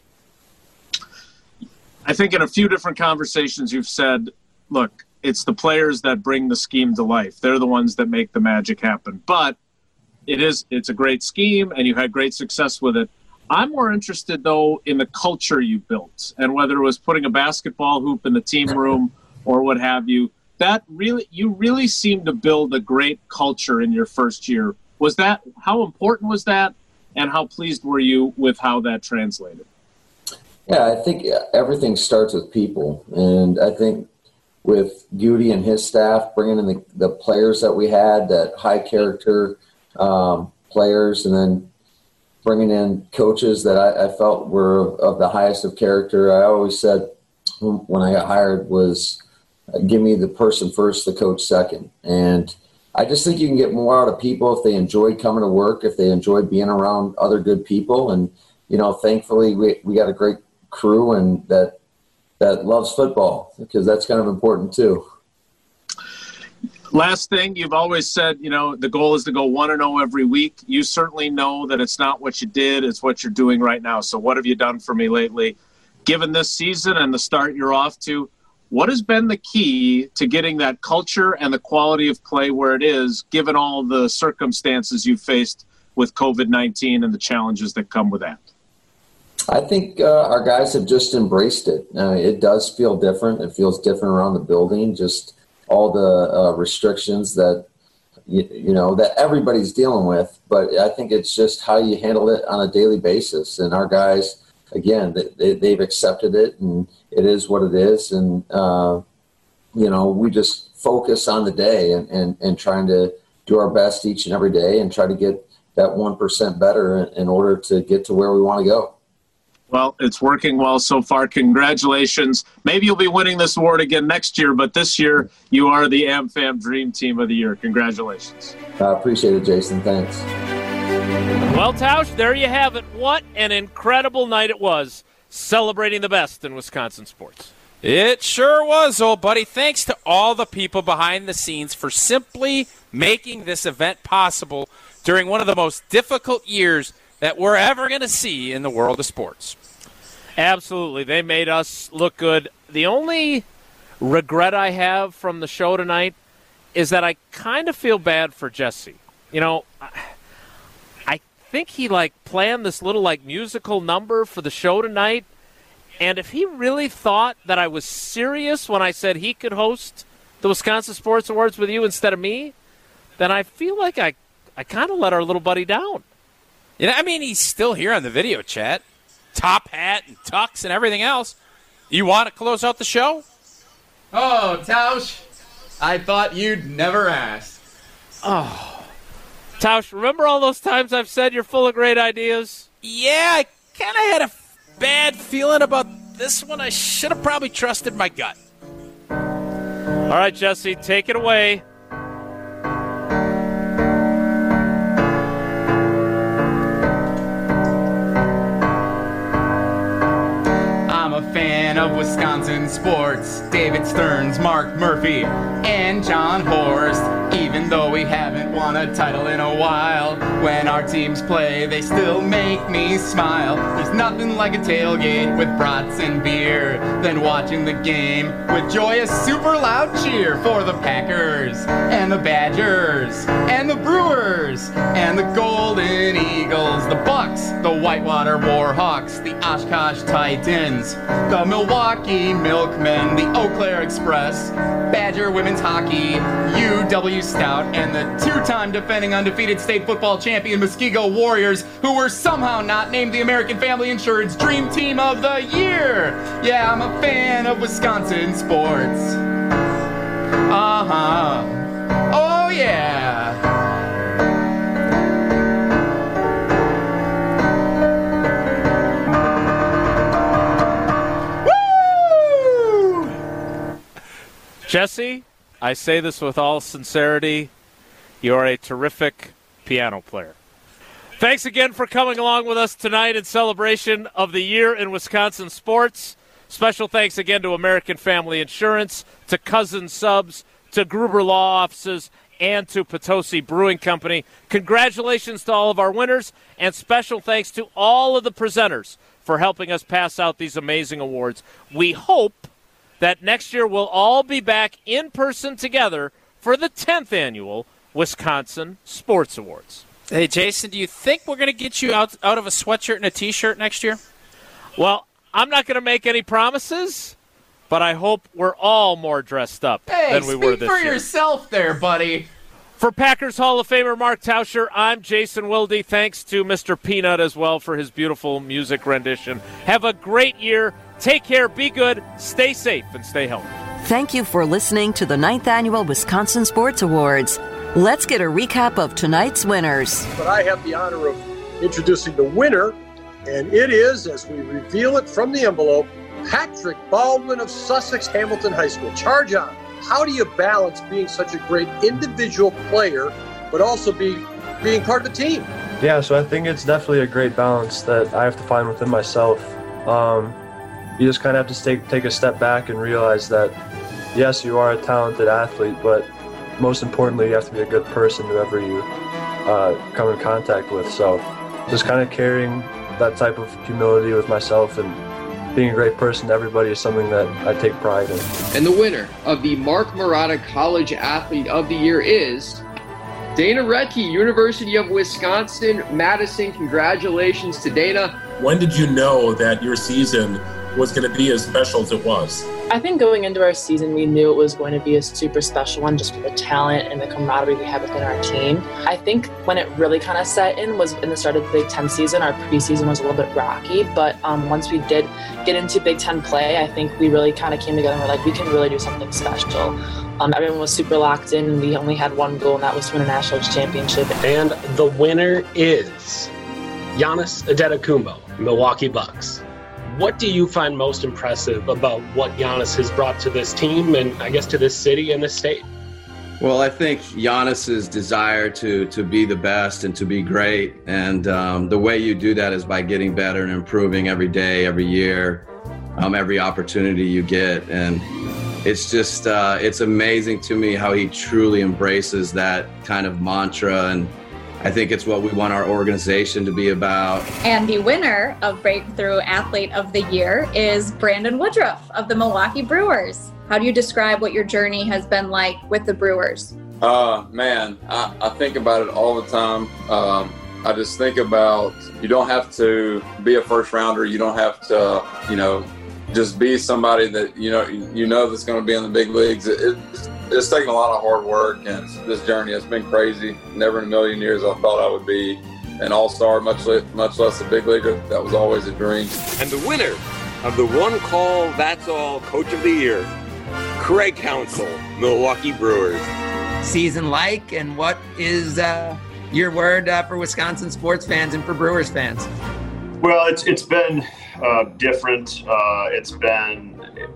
I think in a few different conversations you've said, look, it's the players that bring the scheme to life. They're the ones that make the magic happen. But it's a great scheme, and you had great success with it. I'm more interested, though, in the culture you built, and whether it was putting a basketball hoop in the team room or what have you. You really seemed to build a great culture in your first year. How important was that, and how pleased were you with how that translated? Yeah, I think everything starts with people, and I think with Goody and his staff bringing in the players that we had, that high character players, and then bringing in coaches that I felt were of the highest of character. I always said when I got hired was, give me the person first, the coach second. And I just think you can get more out of people if they enjoy coming to work, if they enjoy being around other good people. And, thankfully we got a great crew and that loves football, because that's kind of important too. Last thing, you've always said, the goal is to go 1-0 every week. You certainly know that it's not what you did, it's what you're doing right now. So what have you done for me lately? Given this season and the start you're off to, what has been the key to getting that culture and the quality of play where it is, given all the circumstances you've faced with COVID-19 and the challenges that come with that? I think our guys have just embraced it. It does feel different. It feels different around the building, just all the restrictions that that everybody's dealing with. But I think it's just how you handle it on a daily basis. And our guys, again, they've accepted it, and it is what it is. And we just focus on the day and trying to do our best each and every day and try to get that 1% better in order to get to where we want to go. Well, it's working well so far. Congratulations. Maybe you'll be winning this award again next year, but this year you are the AmFam Dream Team of the Year. Congratulations. I appreciate it, Jason. Thanks. Well, Tausch, there you have it. What an incredible night it was, celebrating the best in Wisconsin sports. It sure was, old buddy. Thanks to all the people behind the scenes for simply making this event possible during one of the most difficult years that we're ever going to see in the world of sports. Absolutely. They made us look good. The only regret I have from the show tonight is that I kind of feel bad for Jesse. I think he planned this little musical number for the show tonight, and if he really thought that I was serious when I said he could host the Wisconsin Sports Awards with you instead of me, then I feel like I kind of let our little buddy down. He's still here on the video chat. Top hat and tux and everything else. You want to close out the show? Oh, Tausch, I thought you'd never ask. Oh. Tausch, remember all those times I've said you're full of great ideas? Yeah, I kind of had a bad feeling about this one. I should have probably trusted my gut. All right, Jesse, take it away. Fan of Wisconsin sports, David Stearns, Mark Murphy, and John Horst, even even though we haven't won a title in a while. When our teams play, they still make me smile. There's nothing like a tailgate with brats and beer than watching the game with joyous, super loud cheer for the Packers and the Badgers and the Brewers and the Golden Eagles, the Bucks, the Whitewater Warhawks, the Oshkosh Titans, the Milwaukee Milkmen, the Eau Claire Express, Badger Women's Hockey, UW Stout, and the two-time defending undefeated state football champion Muskego Warriors, who were somehow not named the American Family Insurance Dream Team of the Year. Yeah, I'm a fan of Wisconsin sports. Oh yeah. Jesse, I say this with all sincerity, you are a terrific piano player. Thanks again for coming along with us tonight in celebration of the year in Wisconsin sports. Special thanks again to American Family Insurance, to Cousins Subs, to Gruber Law Offices, and to Potosi Brewing Company. Congratulations to all of our winners, and special thanks to all of the presenters for helping us pass out these amazing awards. We hope that next year we'll all be back in person together for the 10th annual Wisconsin Sports Awards. Hey, Jason, do you think we're going to get you out of a sweatshirt and a T-shirt next year? Well, I'm not going to make any promises, but I hope we're all more dressed up than we were this year. Speak for yourself there, buddy. For Packers Hall of Famer Mark Tauscher, I'm Jason Wilde. Thanks to Mr. Peanut as well for his beautiful music rendition. Have a great year. Take care, be good, stay safe, and stay healthy. Thank you for listening to the 9th Annual Wisconsin Sports Awards. Let's get a recap of tonight's winners. But I have the honor of introducing the winner, and it is, as we reveal it from the envelope, Patrick Baldwin of Sussex Hamilton High School. Charge on. How do you balance being such a great individual player, but also being part of the team? Yeah, so I think it's definitely a great balance that I have to find within myself. You just kind of have to take a step back and realize that, yes, you are a talented athlete, but most importantly, you have to be a good person whoever you come in contact with. So just kind of carrying that type of humility with myself and being a great person to everybody is something that I take pride in. And the winner of the Mark Marotta College Athlete of the Year is Dana Retke, University of Wisconsin-Madison. Congratulations to Dana. When did you know that your season was going to be as special as it was? I think going into our season, we knew it was going to be a super special one just for the talent and the camaraderie we had within our team. I think when it really kind of set in was in the start of the Big Ten season. Our preseason was a little bit rocky, but once we did get into Big Ten play, I think we really kind of came together and we're like, we can really do something special. Everyone was super locked in, and we only had one goal, and that was to win a national championship. And the winner is Giannis Antetokounmpo, Milwaukee Bucks. What do you find most impressive about what Giannis has brought to this team and I guess to this city and this state? Well, I think Giannis's desire to be the best and to be great. And the way you do that is by getting better and improving every day, every year, every opportunity you get. And it's just, it's amazing to me how he truly embraces that kind of mantra. And I think it's what we want our organization to be about. And the winner of Breakthrough Athlete of the Year is Brandon Woodruff of the Milwaukee Brewers. How do you describe what your journey has been like with the Brewers? Man, I think about it all the time. I just think about, you don't have to be a first rounder. You don't have to, just be somebody that, you know that's going to be in the big leagues. It's taken a lot of hard work, and this journey has been crazy. Never in a million years I thought I would be an all-star, much less a big leaguer. That was always a dream. And the winner of the One Call That's All Coach of the Year, Craig Counsell, Milwaukee Brewers. Season like, and what is your word for Wisconsin sports fans and for Brewers fans? Well, it's been different. It's been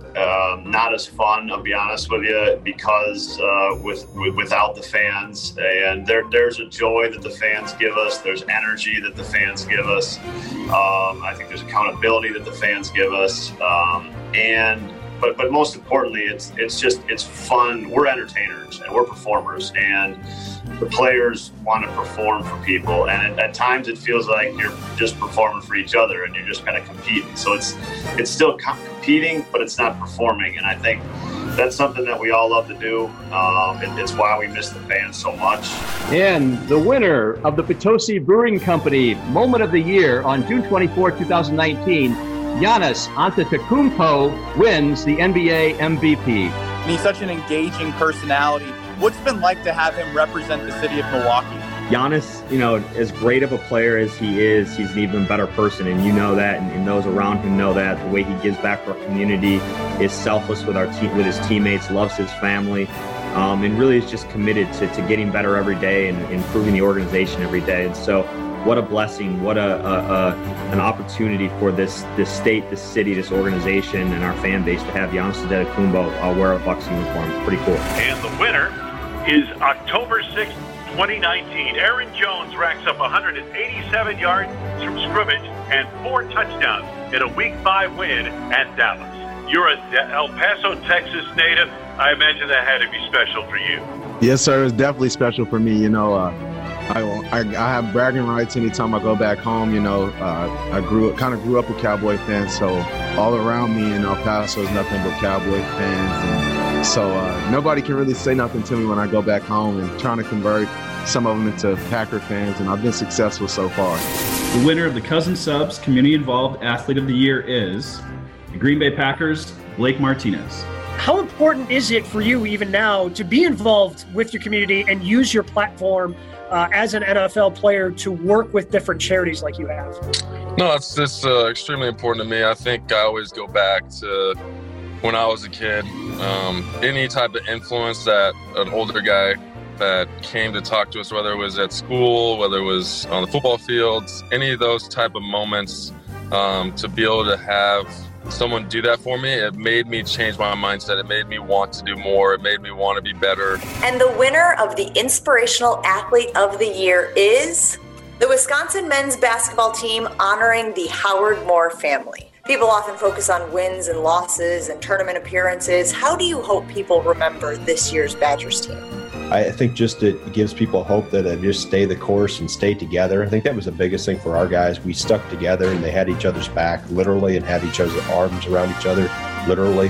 not as fun, I'll be honest with you, because without the fans. And there's a joy that the fans give us. There's energy that the fans give us. I think there's accountability that the fans give us. And but most importantly, it's fun. We're entertainers and we're performers, and the players want to perform for people. And at times it feels like you're just performing for each other and you're just kind of competing. So it's still competing, but it's not performing. And I think that's something that we all love to do. It's why we miss the fans so much. And the winner of the Potosi Brewing Company Moment of the Year on June 24, 2019, Giannis Antetokounmpo wins the NBA MVP. And he's such an engaging personality. What's it been like to have him represent the city of Milwaukee? Giannis, as great of a player as he is, he's an even better person, and you know that, and those around him know that. The way he gives back to our community, is selfless with with his teammates, loves his family, and really is just committed to getting better every day and improving the organization every day. And so, what a blessing! What an opportunity for this state, this city, this organization, and our fan base to have Giannis Antetokounmpo wear a Bucks uniform. Pretty cool. And the winner is October 6th, 2019. Aaron Jones racks up 187 yards from scrimmage and 4 touchdowns in a Week 5 win at Dallas. You're a El Paso, Texas native. I imagine that had to be special for you. Yes, sir. It's definitely special for me. I have bragging rights anytime I go back home. I grew up with Cowboy fans, so all around me in El Paso is nothing but Cowboy fans. And so nobody can really say nothing to me when I go back home, and trying to convert some of them into Packer fans, and I've been successful so far. The winner of the Cousin Subs Community Involved Athlete of the Year is the Green Bay Packers, Blake Martinez. How important is it for you even now to be involved with your community and use your platform as an NFL player to work with different charities like you have? No, it's extremely important to me. I think I always go back to when I was a kid. Any type of influence that an older guy that came to talk to us, whether it was at school, whether it was on the football fields, any of those type of moments, to be able to have someone do that for me, it made me change my mindset. It made me want to do more. It made me want to be better. And the winner of the Inspirational Athlete of the Year is the Wisconsin men's basketball team, honoring the Howard Moore family. People often focus on wins and losses and tournament appearances. How do you hope people remember this year's Badgers team? I think just it gives people hope that they just stay the course and stay together. I think that was the biggest thing for our guys. We stuck together and they had each other's back literally and had each other's arms around each other literally.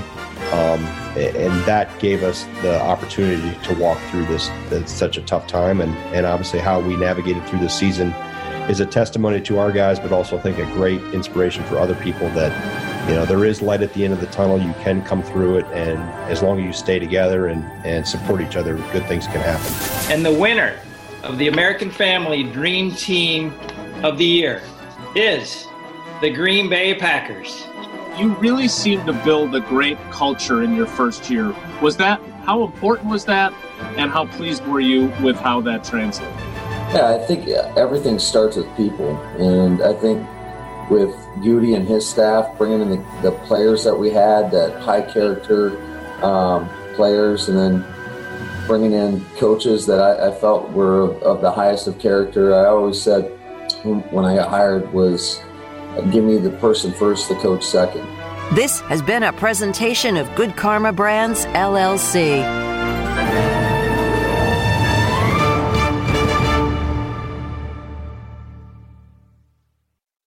And that gave us the opportunity to walk through this such a tough time. And obviously how we navigated through this season is a testimony to our guys, but also I think a great inspiration for other people that, there is light at the end of the tunnel. You can come through it, and as long as you stay together and support each other, good things can happen. And the winner of the American Family Dream Team of the Year is the Green Bay Packers. You really seemed to build a great culture in your first year. How important was that, and how pleased were you with how that translated? Yeah, I think everything starts with people, and I think with Goody and his staff, bringing in the players that we had, that high character players, and then bringing in coaches that I felt were of the highest of character. I always said when I got hired was, give me the person first, the coach second. This has been a presentation of Good Karma Brands, LLC.